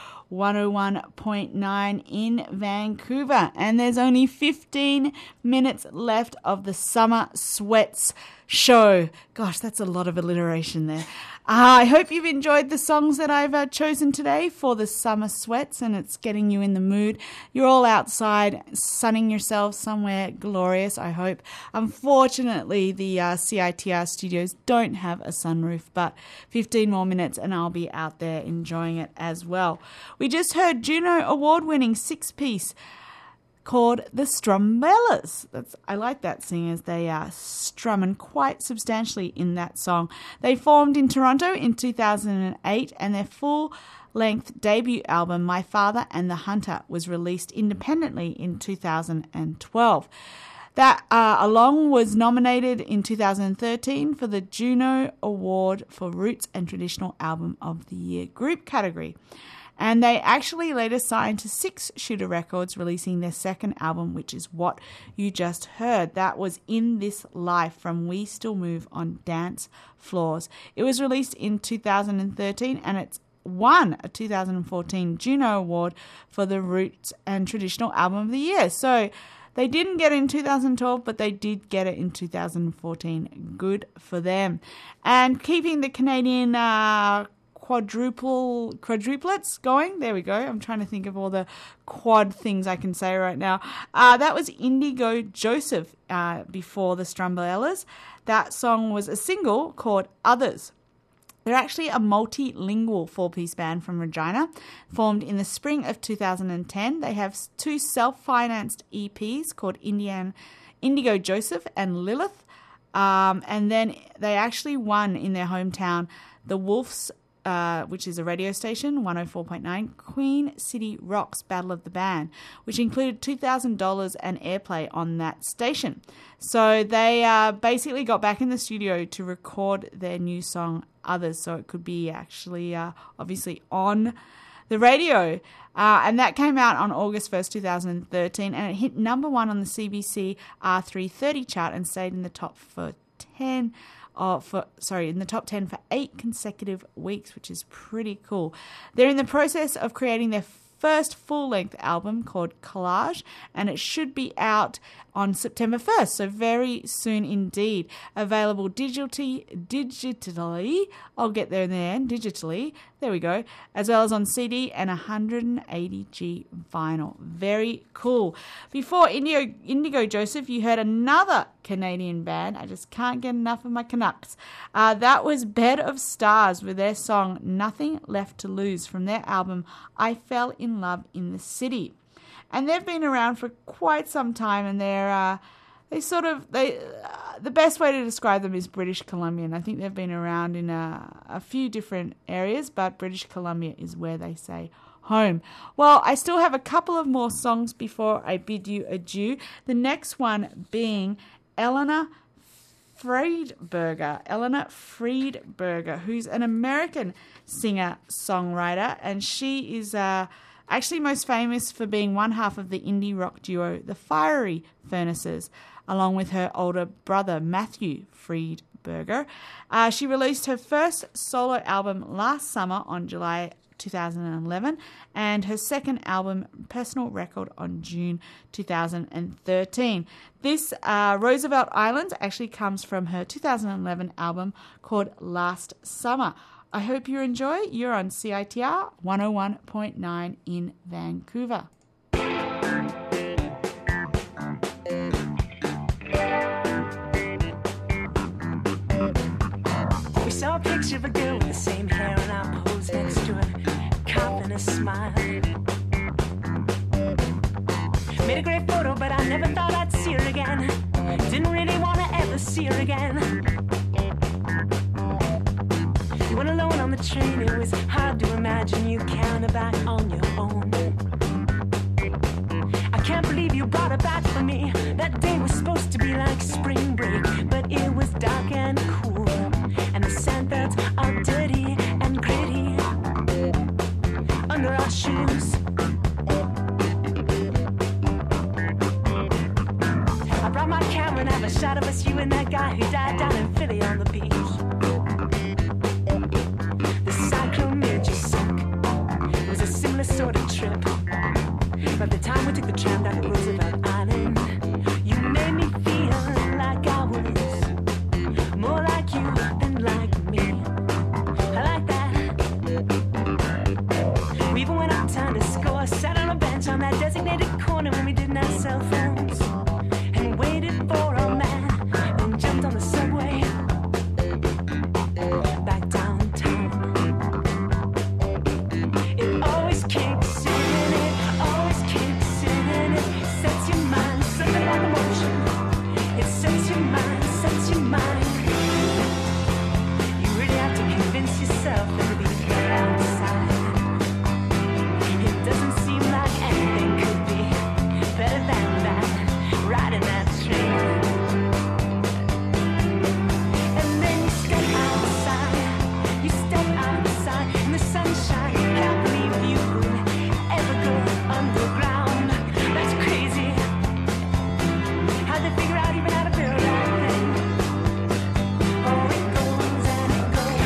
101.9 in Vancouver. And there's only 15 minutes left of the Summer Sweats show. Gosh, that's a lot of alliteration there. I hope you've enjoyed the songs that I've chosen today for the Summer Sweats, and it's getting you in the mood. You're all outside sunning yourselves somewhere glorious, I hope. Unfortunately, the CITR studios don't have a sunroof, but 15 more minutes and I'll be out there enjoying it as well. We just heard Juno award-winning six-piece called the Strumbellas. I like that, seeing as they are strumming quite substantially in that song. They formed in Toronto in 2008, and their full-length debut album, My Father and the Hunter, was released independently in 2012. That along was nominated in 2013 for the Juno Award for Roots and Traditional Album of the Year group category. And they actually later signed to 6 Shooter Records, releasing their second album, which is what you just heard. That was In This Life from We Still Move on Dance Floors. It was released in 2013, and it's won a 2014 Juno Award for the Roots and Traditional Album of the Year. So they didn't get it in 2012, but they did get it in 2014. Good for them. And keeping the Canadian quadruplets going. There we go. I'm trying to think of all the quad things I can say right now. That was Indigo Joseph before the Strumbellas. That song was a single called Others. They're actually a multilingual 4-piece band from Regina, formed in the spring of 2010. They have 2 self-financed EPs called Indigo Joseph and Lilith. And then they actually won in their hometown the Wolves, which is a radio station, 104.9, Queen City Rocks Battle of the Band, which included $2,000 and airplay on that station. So they basically got back in the studio to record their new song, Others, so it could be actually obviously on the radio. And that came out on August 1st, 2013, and it hit number 1 on the CBC R330 chart and stayed in the top in the top 10 for 8 consecutive weeks, which is pretty cool. They're in the process of creating their first full-length album called Collage, and it should be out on September 1st, so very soon indeed. Available digitally, I'll get there in the end, digitally, there we go, as well as on CD and 180G vinyl. Very cool. Before Indigo Joseph, you heard another Canadian band. I just can't get enough of my Canucks. That was Bed of Stars with their song Nothing Left to Lose from their album I Fell in Love in the City. And they've been around for quite some time, and the best way to describe them is British Columbian. I think they've been around in a few different areas, but British Columbia is where they say home. Well, I still have a couple of more songs before I bid you adieu. The next one being Eleanor Friedberger, who's an American singer-songwriter, and she is actually most famous for being one half of the indie rock duo The Fiery Furnaces, along with her older brother Matthew Friedberger. She released her first solo album last summer on July 2011, and her second album, Personal Record, on June 2013. This Roosevelt Island actually comes from her 2011 album called Last Summer. I hope you enjoy. You're on CITR 101.9 in Vancouver. We saw a picture of a girl with the same hair and our pose next to her, cough and a smile. Made a great photo, but I never thought I'd see her again. Didn't really want to ever see her again. You went alone on the train, it was hard to imagine you carrying her back on your own. I can't believe you brought her back for me. That day was supposed to be like spring break, but it was dark and cool, and the sandbirds are dirty and gritty under our shoes. I brought my camera and have a shot of us, you and that guy who died down in Philly on the beach. The cyclone made you sick. It was a similar sort of trip. By the time we took the tram down to Roosevelt Island, you made me feel like I was more like you than like me. I like that. We even went uptown to score, sat on a bench on that designated corner when we didn't have cell phones, and waited for a man, then jumped on the subway back downtown. It always kicks in, it always kicks in, it sets your mind, something like emotion. It sets your mind, sets your mind. You really have to convince yourself that it'll be better outside. It doesn't seem like anything could be better than that, riding that train. And then you step outside in the sunshine. Can't believe you could ever go underground. That's crazy. How'd they figure out even how to build that thing? Oh, it goes and it goes.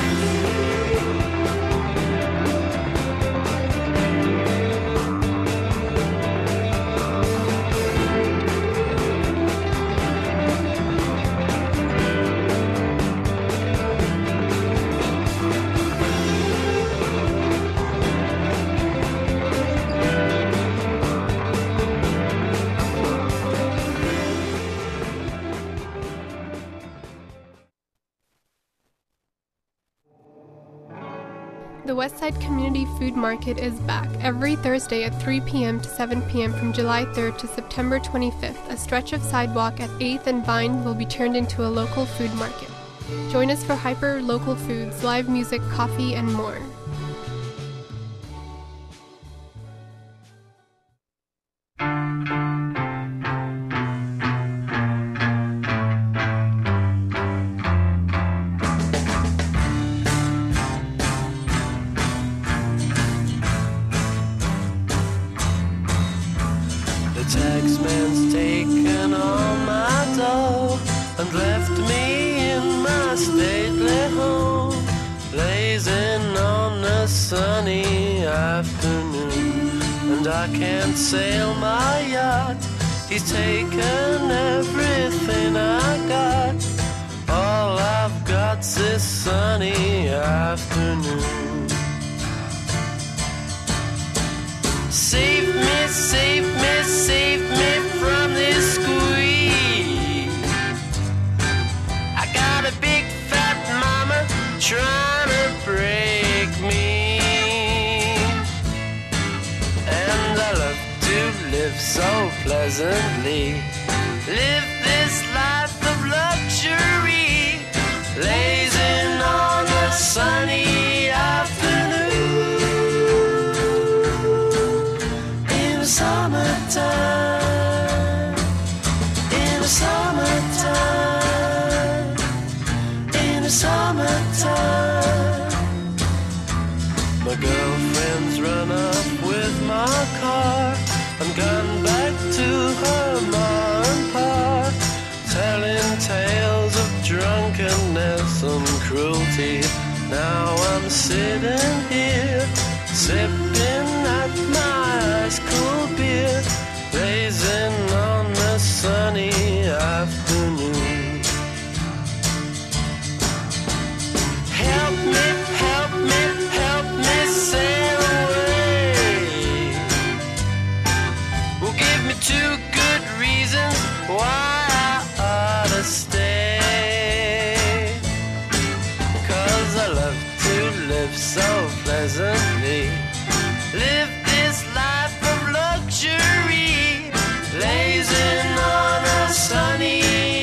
The Westside Community Food Market is back every Thursday at 3 p.m. to 7 p.m. from July 3rd to September 25th. A stretch of sidewalk at 8th and Vine will be turned into a local food market. Join us for hyper-local foods, live music, coffee, and more. The taxman's taken all my dough and left me in my stately home, blazing on a sunny afternoon. And I can't sail my yacht, he's taken everything I got. All I've got's this sunny afternoon. Save me, save me, save me from this squeeze. I got a big fat mama trying to break me, and I love to live so pleasantly. Live this friends run off with my car. I'm gone back to her ma and pa, telling tales of drunkenness and cruelty. Now I'm sitting here, sipping at my ice cold beer, blazing on the sunny afternoon. Help me, help me, help me sail away. Well, give me 2 good reasons why I ought to stay. 'Cause I love to live so pleasantly, live this life of luxury, blazing on a sunny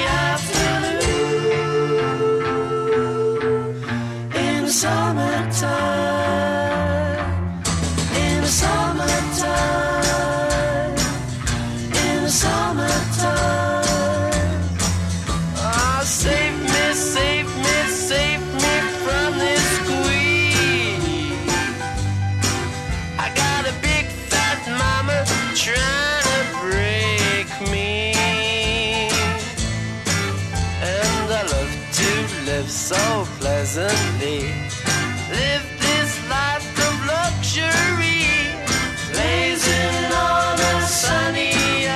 afternoon. In the summertime, in the summertime, in the summertime. Oh, save me, save me, save me from this squeeze. I got a big fat mama trying to break me, and I love to live so pleasantly, live this life of luxury, blazing on a sunny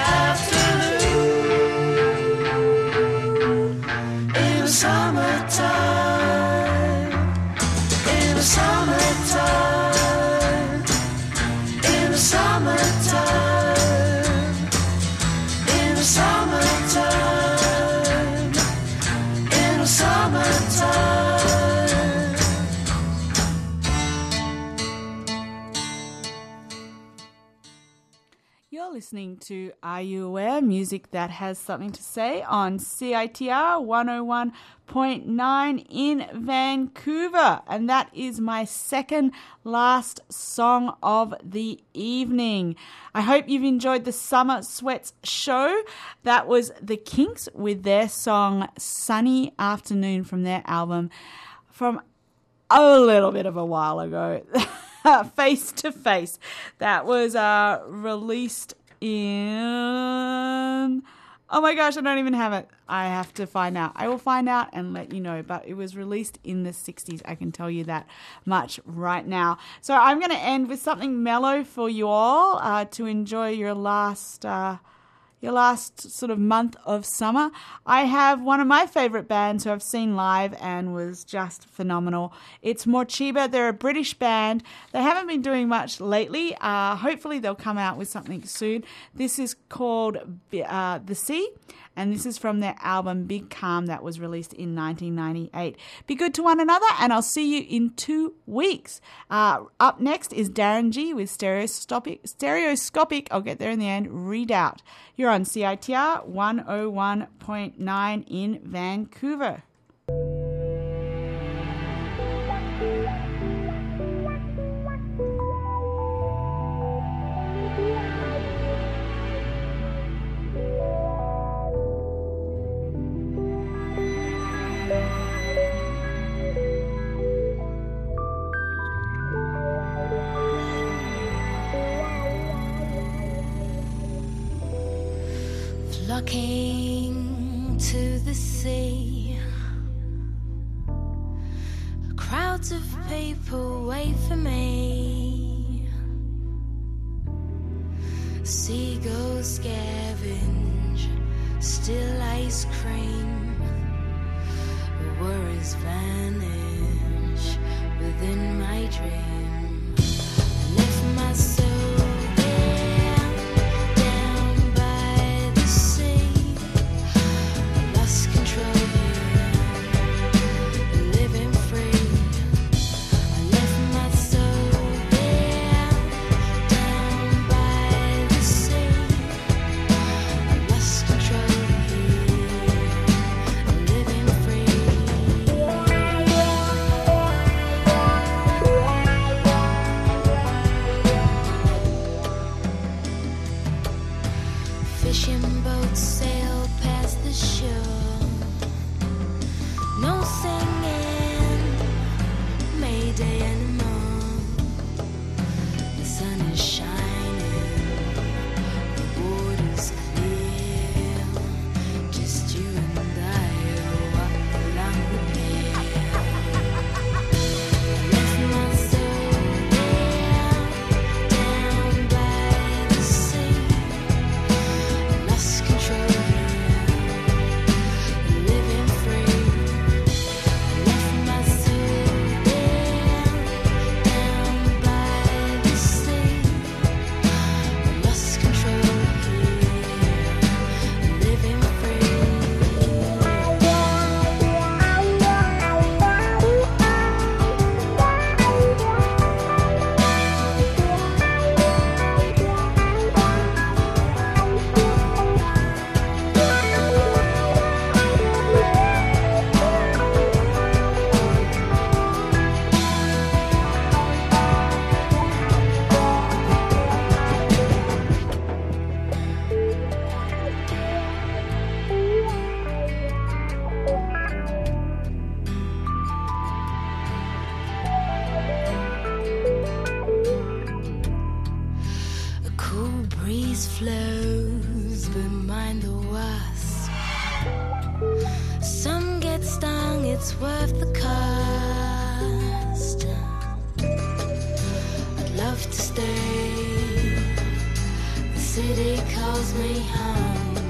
afternoon. In the summertime, in the summertime, in the summertime, in the summertime, in the summertime. You're listening to Are You Aware? Music that has something to say on CITR 101.9 in Vancouver. And that is my second last song of the evening. I hope you've enjoyed the Summer Sweats show. That was The Kinks with their song Sunny Afternoon from their album from a little bit of a while ago. Face to Face. That was released in... Oh my gosh, I don't even have it. I have to find out. I will find out and let you know. But it was released in the 60s. I can tell you that much right now. So I'm going to end with something mellow for you all to enjoy your last sort of month of summer. I have one of my favorite bands who I've seen live and was just phenomenal. It's Morcheeba. They're a British band. They haven't been doing much lately. Hopefully they'll come out with something soon. This is called The Sea, and this is from their album Big Calm that was released in 1998. Be good to one another, and I'll see you in 2 weeks. Up next is Darren G with Stereoscopic, I'll get there in the end, Redoubt. You're on CITR 101.9 in Vancouver. Flocking to the sea, crowds of people wait for me. Seagulls scavenge still ice cream, worries vanish within my dream. I left my soul just flows, but mind the wasp. Some get stung, it's worth the cost. I'd love to stay. The city calls me home.